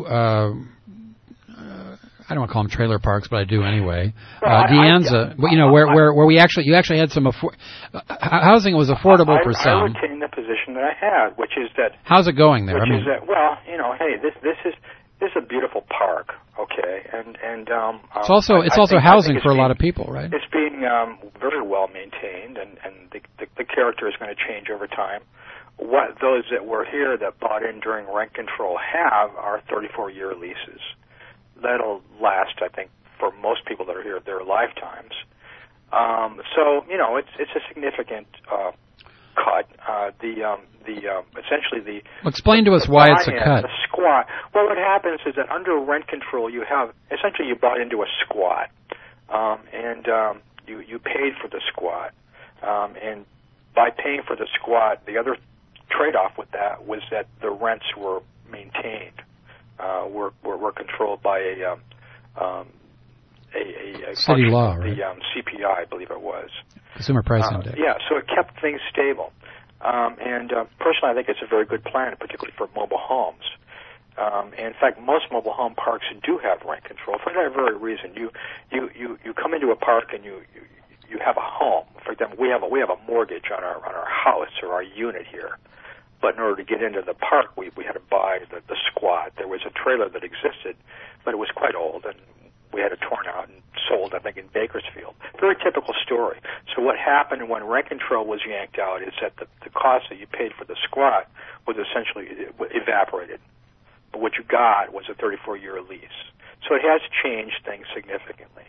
I don't want to call them trailer parks, but I do anyway. De Anza, where you actually had some housing was affordable for some. I retain the position that I had, which is that. How's it going there? Hey, this is a beautiful park, okay, and it's also housing for a lot of people, right? It's being very well maintained, and the character is going to change over time. What those that were here that bought in during rent control have are 34-year leases. That'll last, I think, for most people that are here their lifetimes. So it's a significant cut. Essentially the. Well, explain to us why it's a cut. The squat. Well, what happens is that under rent control, you bought into a squat, and you paid for the squat, and by paying for the squat, the other trade-off with that was that the rents were maintained. Were controlled by a city law, right? The CPI, I believe it was. Consumer Price Index. Yeah, so it kept things stable. And personally, I think it's a very good plan, particularly for mobile homes. In fact, most mobile home parks do have rent control for that very reason. You come into a park and you have a home. For example, we have a mortgage on our house or our unit here. But in order to get into the park, we had to buy the squat. There was a trailer that existed, but it was quite old, and we had it torn out and sold, I think, in Bakersfield. Very typical story. So what happened when rent control was yanked out is that the cost that you paid for the squat was essentially evaporated. But what you got was a 34-year lease. So it has changed things significantly.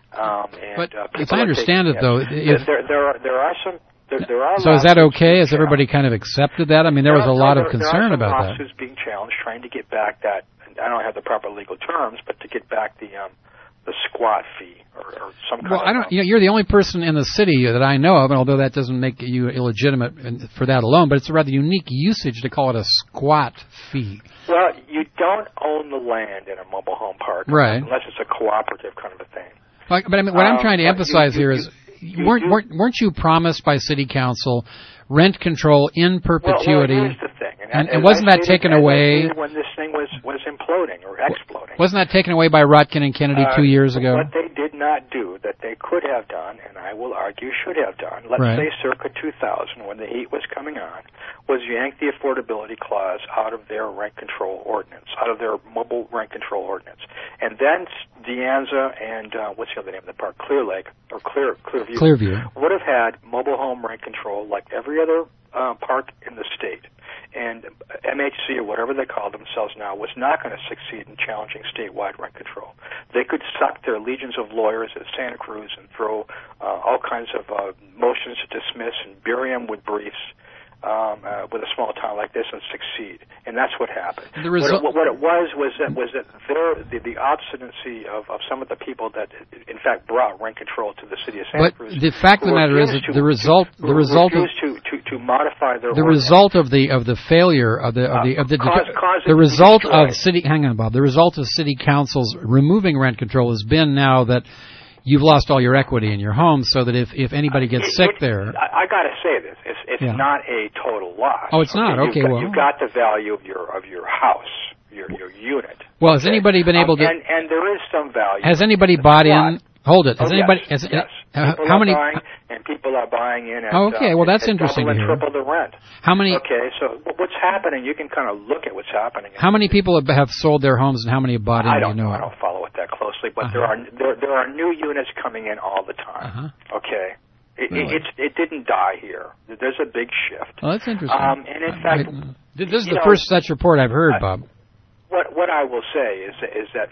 But if I understand it, though, there are some. So is that okay? Has everybody kind of accepted that? I mean, there was a lot of concern about that. There are some lawsuits being challenged trying to get back that. I don't have the proper legal terms, but to get back the squat fee or some kind of. Well, I don't. You're the only person in the city that I know of, and although that doesn't make you illegitimate for that alone, but it's a rather unique usage to call it a squat fee. Well, you don't own the land in a mobile home park, right? Unless it's a cooperative kind of a thing. But I mean, what I'm trying to emphasize here is. Weren't you promised by City Council rent control in perpetuity? Well, here's the thing. And wasn't that taken away when this thing was imploding or exploding? Wasn't that taken away by Rutkin and Kennedy 2 years ago? What they did not do that they could have done, and I will argue should have done, let's say circa 2000 when the heat was coming on, was yank the affordability clause out of their rent control ordinance, out of their mobile rent control ordinance. And then De Anza and what's the other name of the park? Clear Lake or Clearview would have had mobile home rent control like every other park in the state. And MHC, or whatever they call themselves now, was not going to succeed in challenging statewide rent control. They could suck their legions of lawyers at Santa Cruz and throw all kinds of motions to dismiss and bury them with briefs with a small town like this and succeed. And that's what happened. What it was that the obstinacy of some of the people that, in fact, brought rent control to the city of Santa Cruz. But the fact of the matter is that the result of to modify their the result of the failure of the result of city. Hang on, Bob. The result of city councils removing rent control has been now that you've lost all your equity in your home, so that if anybody gets sick there... I got to say this. It's not a total loss. Oh, it's not? Okay, well... You've got the value of your house, your unit. Well, has anybody been able to... And there is some value. Has anybody bought in... Hold it. Has anybody... Yes. How many... People are buying in at... okay, well, that's interesting to hear. Triple the rent. How many... Okay, so what's happening, you can kind of look at what's happening. How many people have sold their homes and how many have bought in? I don't know. I don't follow it that closely, but there are new units coming in all the time. Okay? It didn't die here. There's a big shift. Oh, that's interesting. And in fact... This is the first such report I've heard, Bob. What I will say is that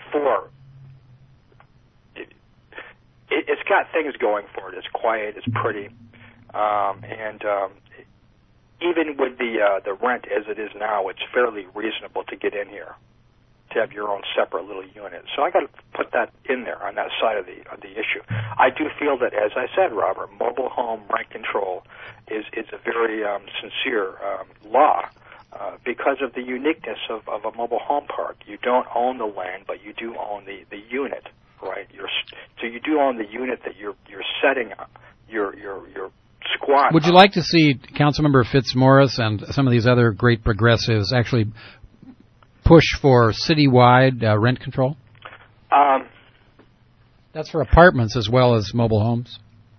it's got things going for it. It's quiet. It's pretty. And even with the rent as it is now, it's fairly reasonable to get in here, to have your own separate little unit. So I got to put that in there on that side of the issue. I do feel that, as I said, Robert, mobile home rent control is a very sincere law because of the uniqueness of a mobile home park. You don't own the land, but you do own the unit, right? So you do own the unit that you're setting up. Your squat. Would you like to see Councilmember Fitzmaurice and some of these other great progressives actually push for citywide rent control? That's for apartments as well as mobile homes.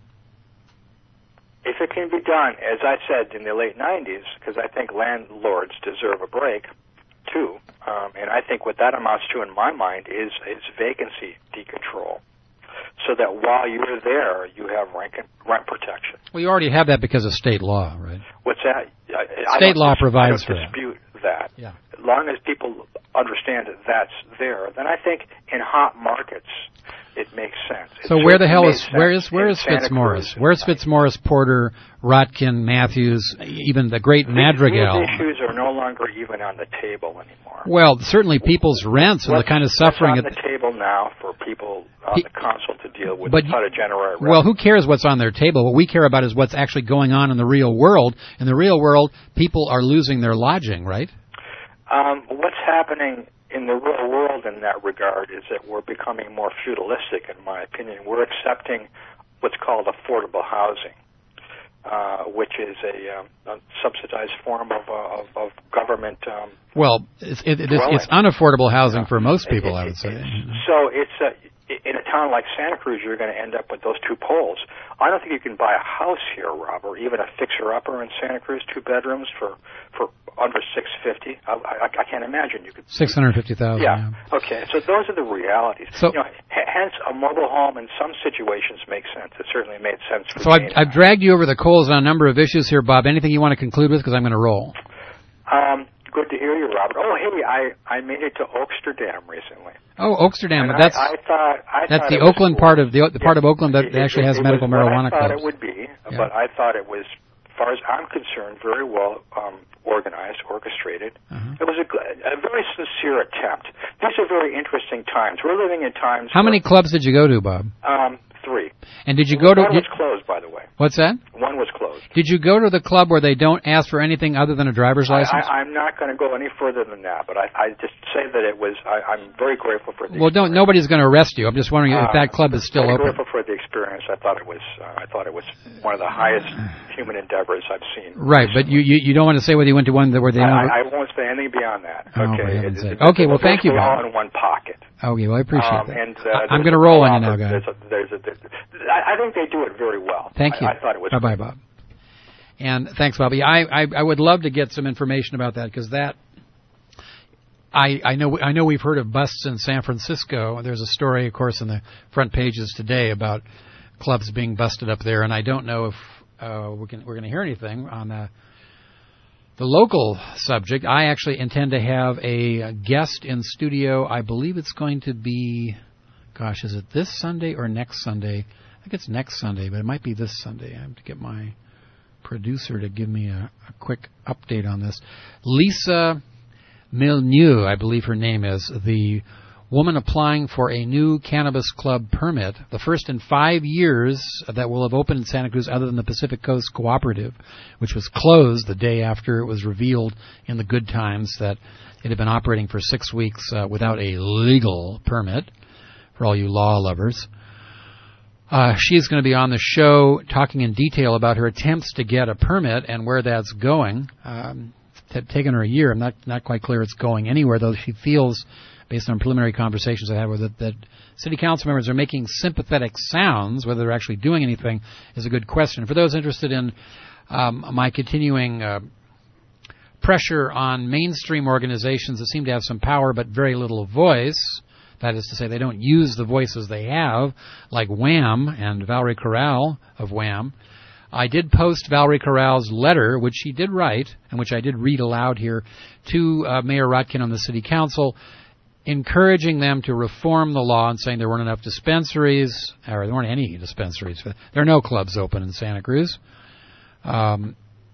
If it can be done, as I said in the late 90s, because I think landlords deserve a break, too, and I think what that amounts to in my mind is vacancy decontrol. So that while you're there, you have rent protection. Well, you already have that because of state law, right? What's that? State law provides for that. I don't dispute that. Yeah. As long as people understand that that's there, then I think in hot markets it makes sense. So where the hell is where is Fitzmaurice? Where's Fitzmaurice, Porter, Rotkin, Matthews, even the great Madrigal? These issues are no longer even on the table anymore. Well, certainly people's rents and the kind of suffering. What's on the table now for people on the council to deal with how to generate rent. Well, who cares what's on their table? What we care about is what's actually going on in the real world. In the real world, people are losing their lodging, right? What's happening in the real world in that regard is that we're becoming more feudalistic, in my opinion. We're accepting what's called affordable housing. which is a subsidized form of government. Well, it's unaffordable housing for most people, I would say. So it's in a town like Santa Cruz, you're going to end up with those two poles. I don't think you can buy a house here, Rob, or even a fixer-upper in Santa Cruz, 2 bedrooms for under $650. I can't imagine you could. $650,000. Yeah. Okay. So those are the realities. So, hence, a mobile home in some situations makes sense. It certainly made sense for so me. I've dragged you over the coals on a number of issues here, Bob. Anything you want to conclude with? Because I'm going to roll. Good to hear you, Robert. Oh, hey, I made it to Oaksterdam recently. Oh, Oaksterdam, but that's that's the Oakland part of the part of Oakland that actually has medical marijuana clubs. I thought it would be, but I thought it was, as far as I'm concerned, very well organized, orchestrated. It was a very sincere attempt. These are very interesting times. We're living in times. How many clubs did you go to, Bob? 3. And did you go to? One was closed, by the way. What's that? One was closed. Did you go to the club where they don't ask for anything other than a driver's license? I'm not going to go any further than that, but I just say that it was. I'm very grateful for the. Well, nobody's going to arrest you. I'm just wondering if that club is still open. I'm grateful for the experience. I thought it was one of the highest human endeavors I've seen. Right, but you don't want to say whether you went to one where they. I won't say anything beyond that. Okay. Okay. Well, thank you, Bob. All in one pocket. Okay. Well, I appreciate that. And, I'm going to roll on you now, guys. I think they do it very well. Thank you. I thought it was. Bye-bye, Bob. And thanks, Bobby. I would love to get some information about that because that I know we've heard of busts in San Francisco. There's a story, of course, in the front pages today about clubs being busted up there, and I don't know if we're going to hear anything on the local subject. I actually intend to have a guest in studio. I believe it's going to be, gosh, is it this Sunday or next Sunday? I think it's next Sunday, but it might be this Sunday. I have to get my producer to give me a quick update on this. Lisa Milnew, I believe her name is, the woman applying for a new cannabis club permit, the first in 5 years that will have opened in Santa Cruz other than the Pacific Coast Cooperative, which was closed the day after it was revealed in the Good Times that it had been operating for 6 weeks without a legal permit, for all you law lovers. She's going to be on the show talking in detail about her attempts to get a permit and where that's going. It's taken her a year. I'm not quite clear it's going anywhere, though she feels, based on preliminary conversations I had with it, that city council members are making sympathetic sounds. Whether they're actually doing anything is a good question. For those interested in my continuing pressure on mainstream organizations that seem to have some power but very little voice, that is to say, they don't use the voices they have, like Wham and Valerie Corral of Wham. I did post Valerie Corral's letter, which she did write, and which I did read aloud here, to Mayor Rotkin on the City Council, encouraging them to reform the law and saying there weren't enough dispensaries, or there weren't any dispensaries. There are no clubs open in Santa Cruz. And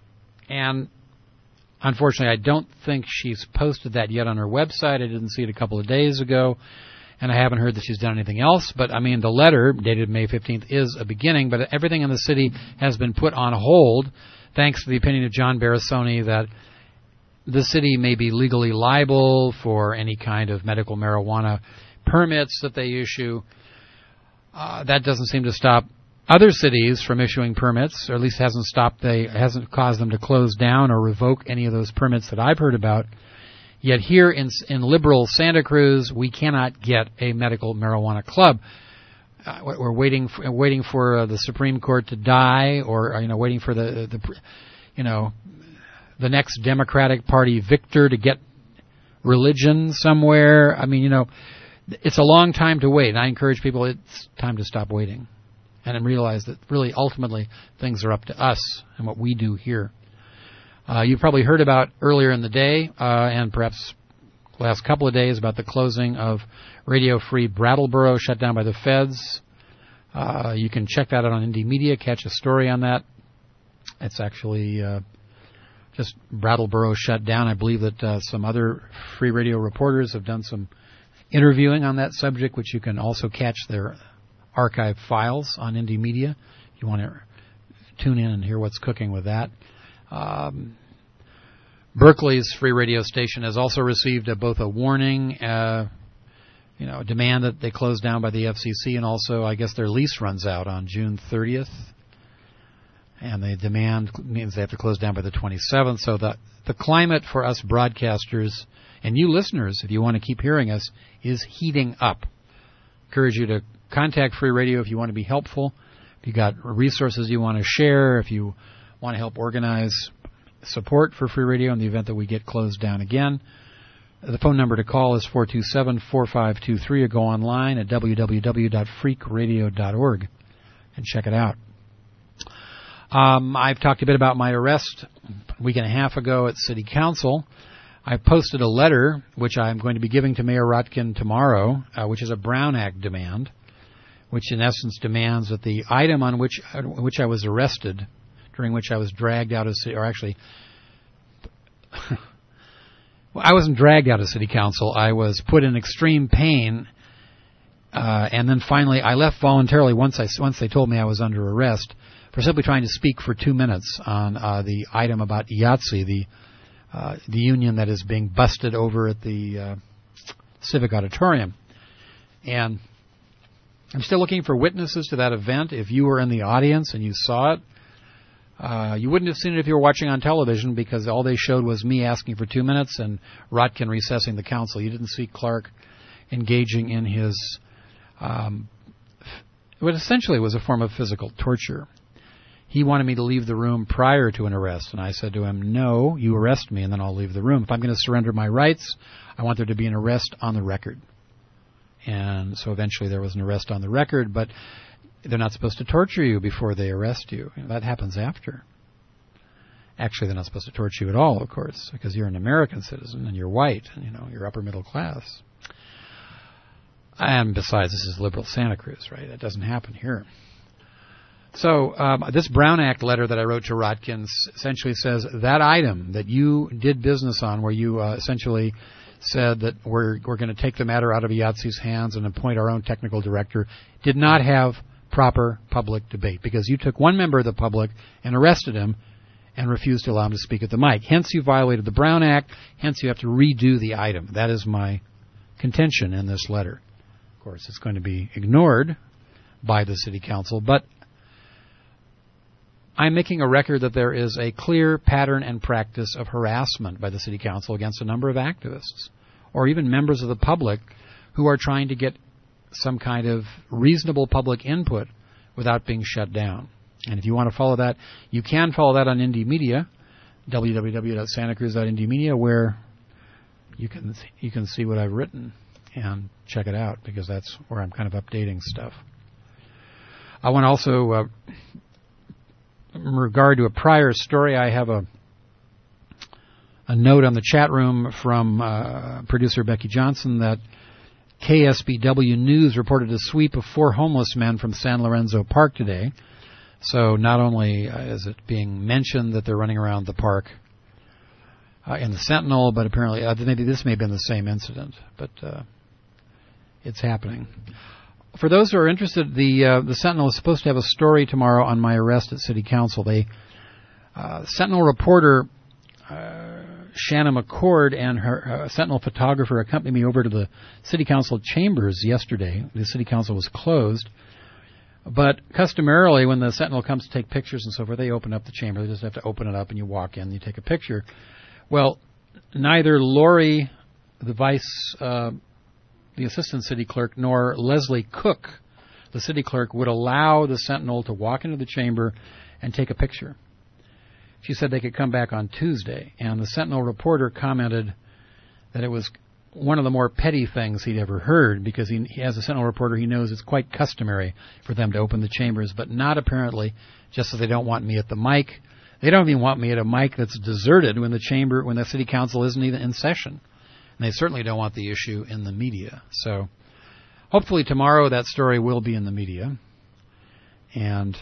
unfortunately, I don't think she's posted that yet on her website. I didn't see it a couple of days ago. And I haven't heard that she's done anything else. But, I mean, the letter, dated May 15th, is a beginning. But everything in the city has been put on hold, thanks to the opinion of John Barasoni that the city may be legally liable for any kind of medical marijuana permits that they issue. That doesn't seem to stop other cities from issuing permits, or at least hasn't caused them to close down or revoke any of those permits that I've heard about. Yet here in liberal Santa Cruz, we cannot get a medical marijuana club. We're waiting for the Supreme Court to die, or waiting for the next Democratic Party victor to get religion somewhere. I mean, it's a long time to wait, and I encourage people it's time to stop waiting and realize that really ultimately things are up to us and what we do here. You probably heard about earlier in the day, and perhaps the last couple of days, about the closing of Radio Free Brattleboro, shut down by the feds. You can check that out on Indie Media, catch a story on that. It's actually just Brattleboro shut down. I believe that some other free radio reporters have done some interviewing on that subject, which you can also catch their archive files on Indie Media. If you want to tune in and hear what's cooking with that. Berkeley's free radio station has also received both a warning, a demand that they close down by the FCC, and also I guess their lease runs out on June 30th. And the demand means they have to close down by the 27th. So the climate for us broadcasters and you listeners, if you want to keep hearing us, is heating up. Encourage you to contact Free Radio if you want to be helpful. If you got resources you want to share, if you want to help organize support for Free Radio in the event that we get closed down again. The phone number to call is 427-4523 or go online at www.freakradio.org and check it out. I've talked a bit about my arrest a week and a half ago at City Council. I posted a letter, which I'm going to be giving to Mayor Rotkin tomorrow, which is a Brown Act demand, which in essence demands that the item on which I was arrested, during which I was dragged out of city, or actually, well, I wasn't dragged out of City Council. I was put in extreme pain, and then finally I left voluntarily once they told me I was under arrest for simply trying to speak for 2 minutes on the item about IATSE, the union that is being busted over at the Civic Auditorium. And I'm still looking for witnesses to that event. If you were in the audience and you saw it, you wouldn't have seen it if you were watching on television because all they showed was me asking for 2 minutes and Rotkin recessing the council. You didn't see Clark engaging in his what essentially was a form of physical torture. He wanted me to leave the room prior to an arrest, and I said to him, no, you arrest me, and then I'll leave the room. If I'm going to surrender my rights, I want there to be an arrest on the record. And so eventually there was an arrest on the record, but they're not supposed to torture you before they arrest you. That happens after. Actually, they're not supposed to torture you at all, of course, because you're an American citizen, and you're white, and you're upper middle class. And besides, this is liberal Santa Cruz, right? That doesn't happen here. So this Brown Act letter that I wrote to Rotkin essentially says that item that you did business on, where you essentially said that we're going to take the matter out of IATSE's hands and appoint our own technical director, did not have proper public debate because you took one member of the public and arrested him and refused to allow him to speak at the mic. Hence, you violated the Brown Act. Hence, you have to redo the item. That is my contention in this letter. Of course, it's going to be ignored by the City Council, but I'm making a record that there is a clear pattern and practice of harassment by the City Council against a number of activists or even members of the public who are trying to get some kind of reasonable public input without being shut down. And if you want to follow that, you can follow that on Indie Media, www.santacruz.indiemedia, where you can see what I've written and check it out because that's where I'm kind of updating stuff. I want to also... in regard to a prior story, I have a note on the chat room from producer Becky Johnson that KSBW News reported a sweep of 4 homeless men from San Lorenzo Park today. So not only is it being mentioned that they're running around the park in the Sentinel, but apparently maybe this may have been the same incident, but it's happening. For those who are interested, the Sentinel is supposed to have a story tomorrow on my arrest at City Council. Sentinel reporter Shanna McCord and her Sentinel photographer accompanied me over to the City Council chambers yesterday. The City Council was closed, but customarily when the Sentinel comes to take pictures and so forth, they open up the chamber. They just have to open it up and you walk in and you take a picture. Well, neither Lori, the assistant city clerk, nor Leslie Cook, the city clerk, would allow the Sentinel to walk into the chamber and take a picture. She said they could come back on Tuesday, and the Sentinel reporter commented that it was one of the more petty things he'd ever heard because he, as a Sentinel reporter, he knows it's quite customary for them to open the chambers, but not apparently just so they don't want me at the mic. They don't even want me at a mic that's deserted when the City Council isn't even in session. And they certainly don't want the issue in the media. So hopefully tomorrow that story will be in the media. And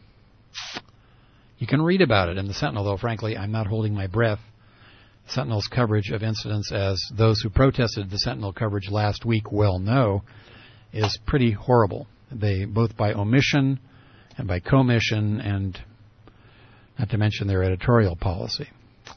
you can read about it in the Sentinel, though frankly I'm not holding my breath. Sentinel's coverage of incidents, as those who protested the Sentinel coverage last week well know, is pretty horrible. They, both by omission and by commission, and not to mention their editorial policy.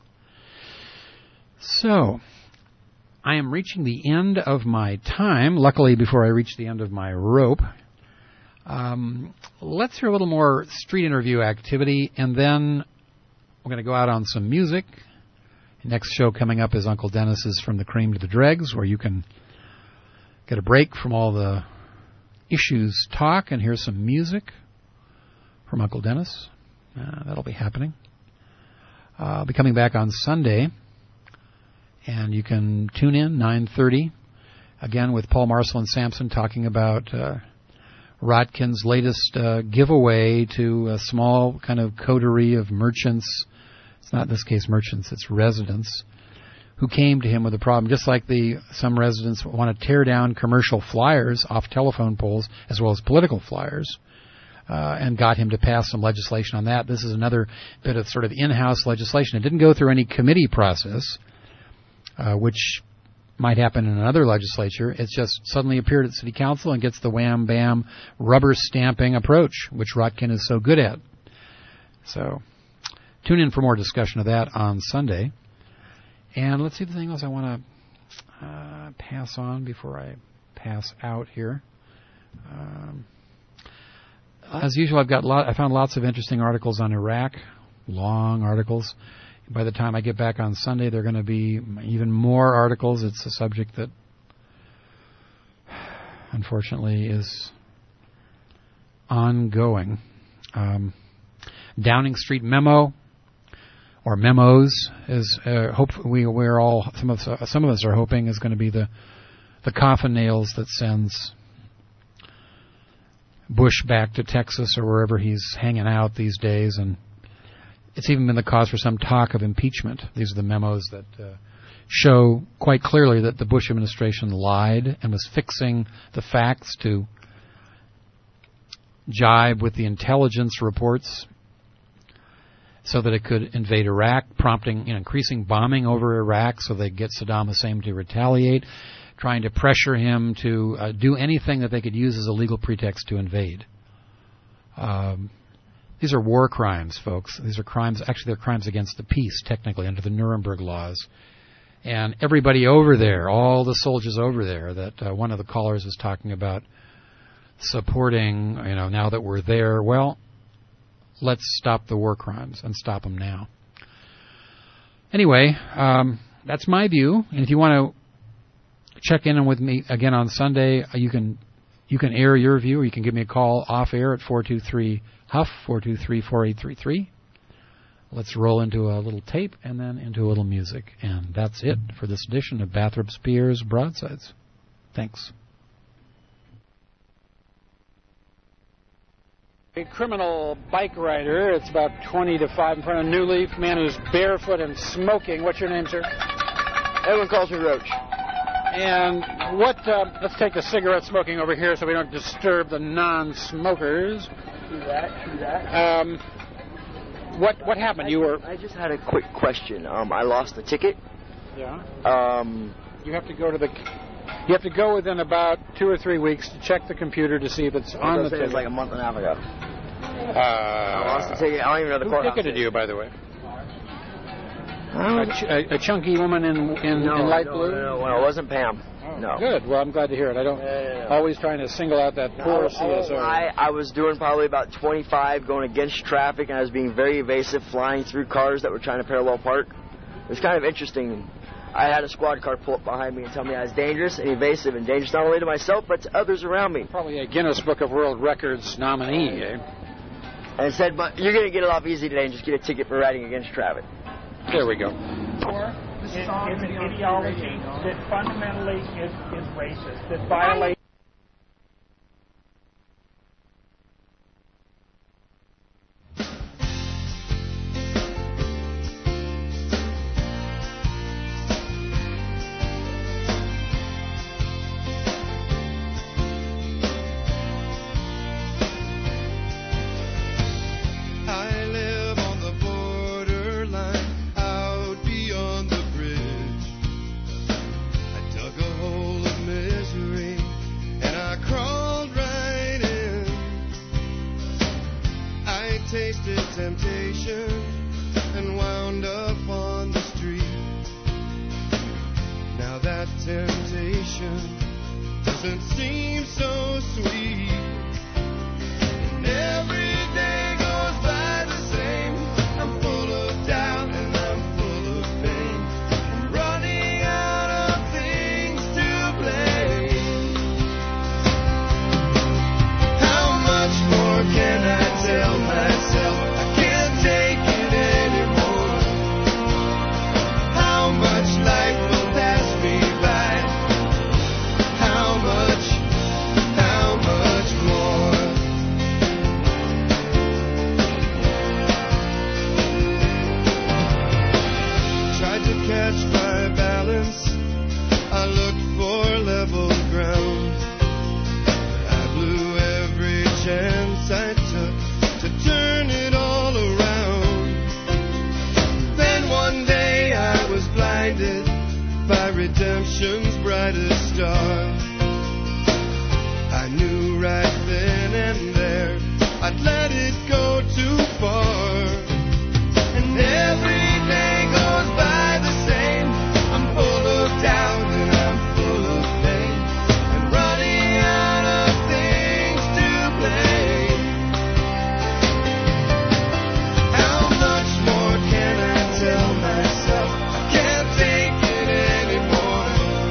So I am reaching the end of my time. Luckily, before I reach the end of my rope, let's hear a little more street interview activity, and then we're going to go out on some music. Next show coming up is Uncle Dennis's From the Cream to the Dregs, where you can get a break from all the issues talk and hear some music from Uncle Dennis. That'll be happening. I'll be coming back on Sunday, and you can tune in 9:30, again with Paul Marcel and Sampson talking about Rotkin's latest giveaway to a small kind of coterie of merchants. It's not in this case merchants, it's residents who came to him with a problem, just like some residents want to tear down commercial flyers off telephone poles as well as political flyers, and got him to pass some legislation on that. This is another bit of sort of in-house legislation. It didn't go through any committee process, which might happen in another legislature. It's just suddenly appeared at City Council and gets the wham-bam rubber stamping approach, which Rotkin is so good at. So tune in for more discussion of that on Sunday. And let's see if there's anything else I want to pass on before I pass out here. As usual, I found lots of interesting articles on Iraq, long articles. By the time I get back on Sunday, there are going to be even more articles. It's a subject that, unfortunately, is ongoing. Downing Street memo, or memos, is we're all some of us are hoping is going to be the coffin nails that sends Bush back to Texas or wherever he's hanging out these days, and it's even been the cause for some talk of impeachment. These are the memos that show quite clearly that the Bush administration lied and was fixing the facts to jibe with the intelligence reports so that it could invade Iraq, prompting increasing bombing over Iraq so they get Saddam Hussein to retaliate, trying to pressure him to do anything that they could use as a legal pretext to invade. These are war crimes, folks. These are crimes. Actually, they're crimes against the peace, technically, under the Nuremberg laws. And everybody over there, all the soldiers over there that one of the callers was talking about supporting, now that we're there, well, let's stop the war crimes and stop them now. Anyway, that's my view. And if you want to check in with me again on Sunday, you can air your view, or you can give me a call off air at 423-HUFF, 423-4833. Let's roll into a little tape and then into a little music. And that's it for this edition of Bathrop Spears Broadsides. Thanks. A criminal bike rider. It's about 20 to 5 in front of New Leaf. Man who's barefoot and smoking. What's your name, sir? Everyone calls me Roach. And let's take the cigarette smoking over here so we don't disturb the non-smokers. True that. What happened? I just had a quick question. I lost the ticket. Yeah. You have to go You have to go within about 2 or 3 weeks to check the computer to see if it's on the ticket. It was like a month and a half ago. I lost the ticket. I don't even know the courthouse. Who ticketed you, by the way? A chunky woman in light blue? No, it wasn't Pam. Oh, no. Good. Well, I'm glad to hear it. I don't always trying to single out that poor CSO. I was doing probably about 25 going against traffic, and I was being very evasive, flying through cars that were trying to parallel park. It was kind of interesting. I had a squad car pull up behind me and tell me I was dangerous and evasive, and dangerous not only to myself but to others around me. Probably a Guinness Book of World Records nominee, eh? And it said, but you're going to get it off easy today and just get a ticket for riding against traffic. There we go. It's an ideology that fundamentally is racist, that violates... Temptation and wound up on the street. Now that temptation doesn't seem so sweet. Never by redemption's brightest star. I knew right then and there I'd let it go too far. And every day goes by the same. I'm full of doubt and I'm full of pain, and running out of things to blame. How much more can I tell myself? I can't take it anymore.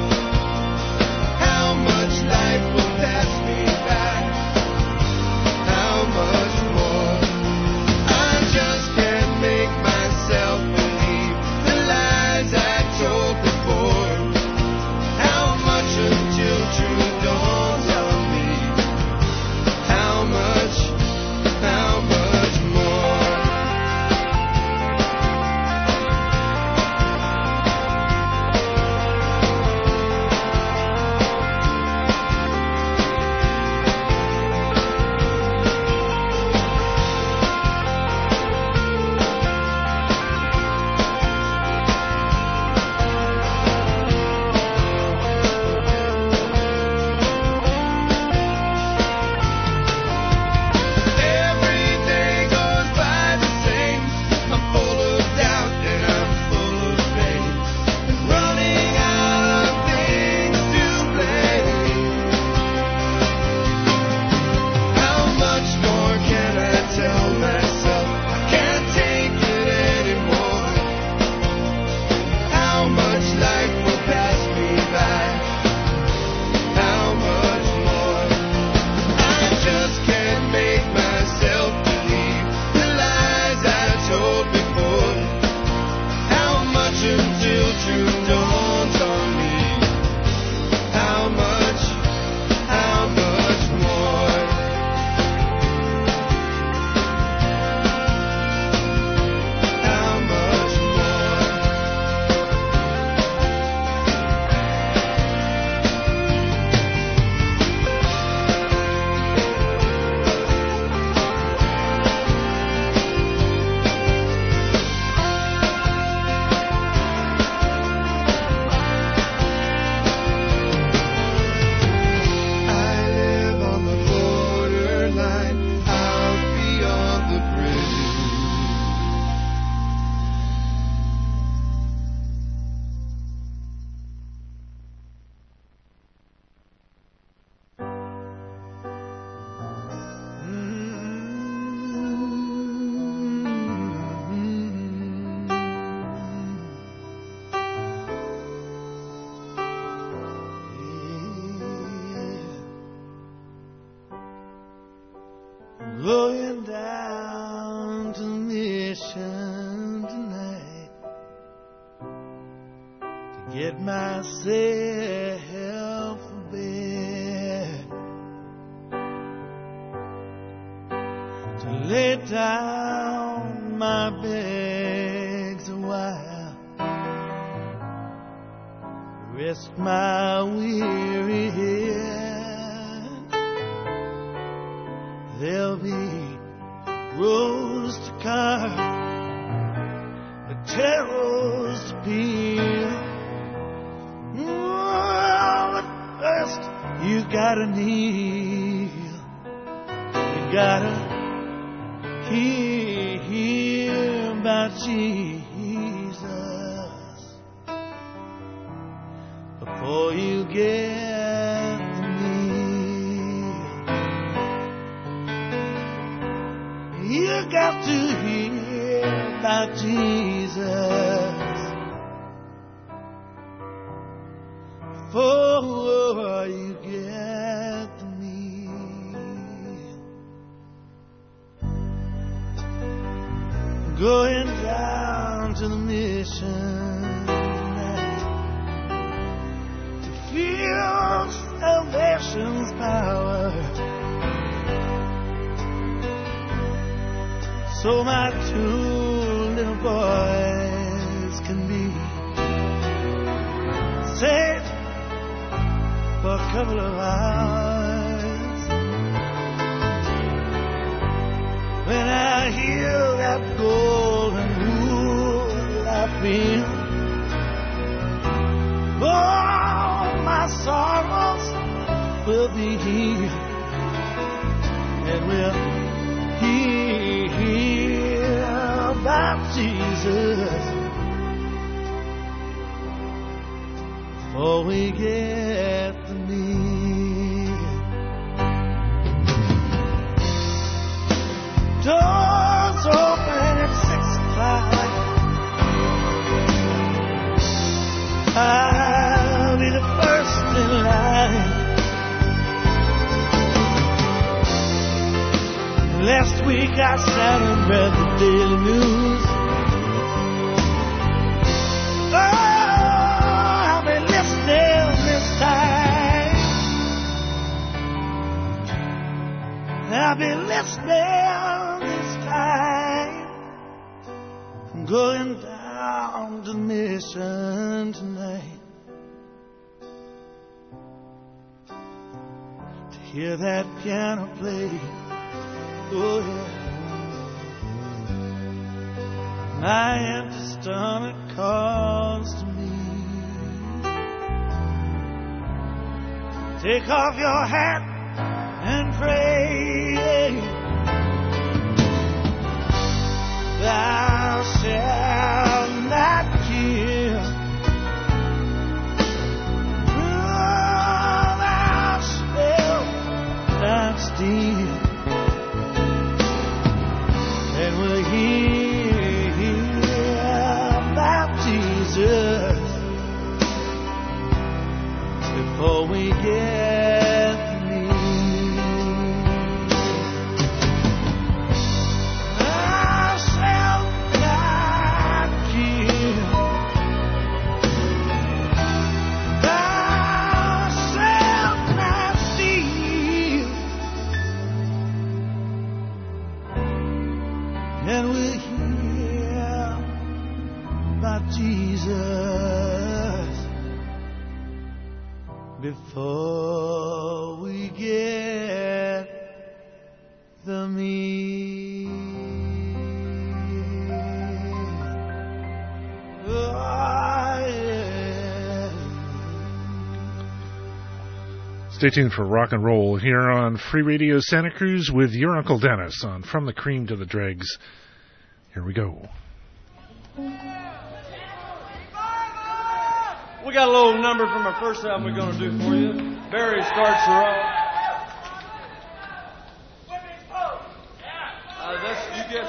How much life will pass me by? How much more? I just can't make myself believe the lies I told before. How much until truth dawns on me? How much more? Every day goes by the same. I'm full of doubt and I'm full of pain, and running out of things to blame. How much more can I tell myself? I can't take it anymore. How much life will pass me by? How much more? I just can't make myself believe the lies I told before. How much until truth dawns on me? How much more? How much more? I live on the borderline, out beyond the bridge. Going down to the mission tonight to get myself a bed, to lay down my bags a while, rest my weary head. There'll be rows to carve, terrors to peel. But first you gotta kneel. You gotta hear about Jesus before you get the meal. You got to hear about Jesus before you get the meal. Going down to the mission tonight to feel salvation's power, so my two little boys can be saved for a couple of hours. When I hear that golden rule, I feel will be healed, and we'll hear about Jesus before we get the need. Doors open at 6 o'clock. I'll be the first in line. Last week I sat and read the Daily News. Oh, I'll be listening this time. I'll be listening this time. I'm going down to Mission tonight to hear that piano play. Oh yeah. My empty stomach calls to me. Take off your hat and pray. Thou shalt not kill. Oh, thou shalt not steal. And we'll hear about Jesus before we get the need. Thou shalt not kill. Thou shalt not steal. And we'll hear about Jesus before we get the meat. Oh, yeah. Stay tuned for rock and roll here on Free Radio Santa Cruz with your Uncle Dennis on From the Cream to the Dregs. Here we go. We got a little number from our first album we're going to do for you. Barry starts her off. You get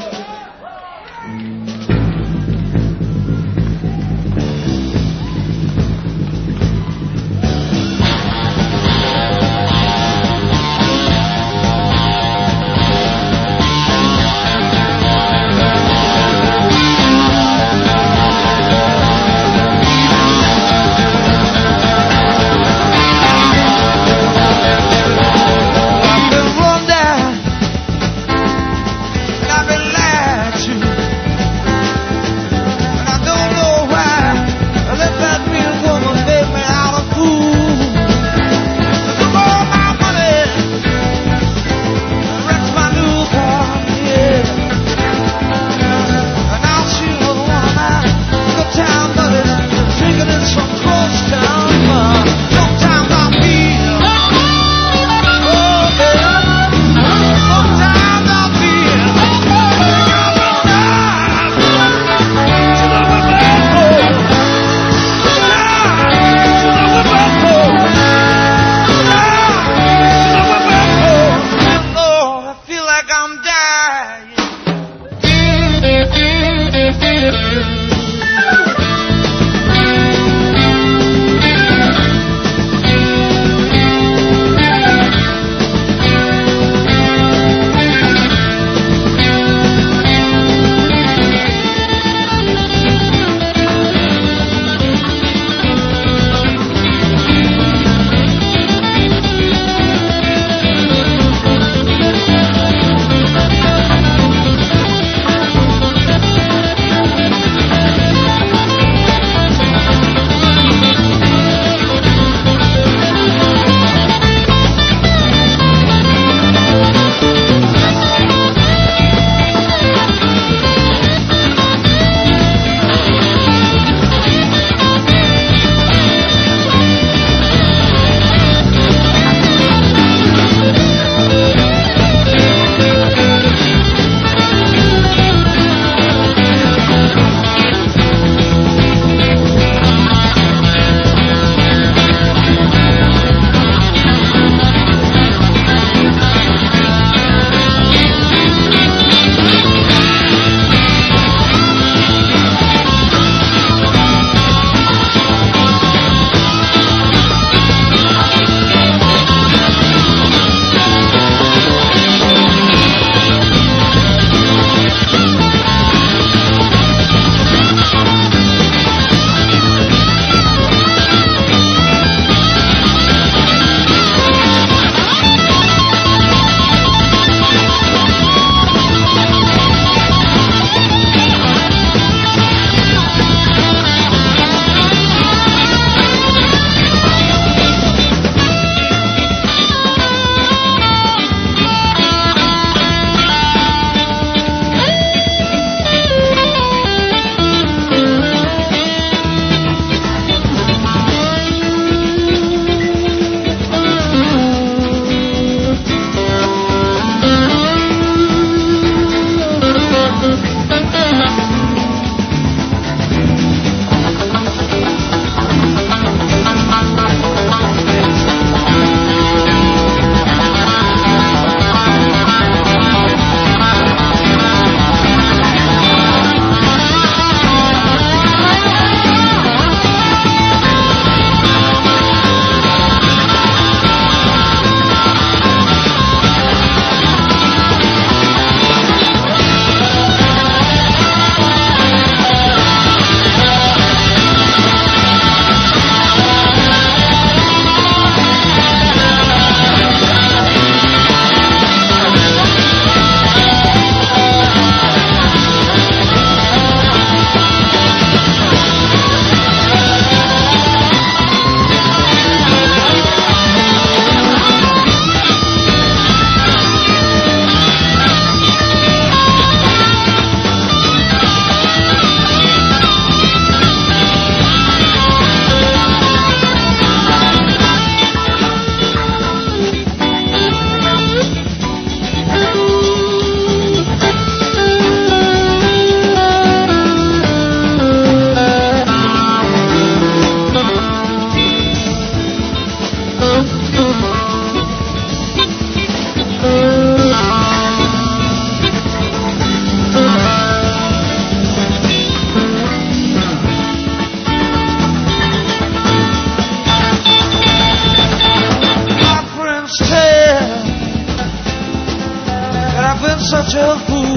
a fool.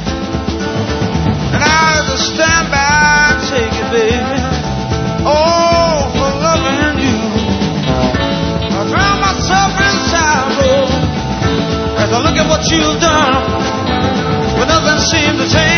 And I just stand by and take it, baby. Oh, for loving you. I drown myself in sorrow as I look at what you've done, but nothing seems to change.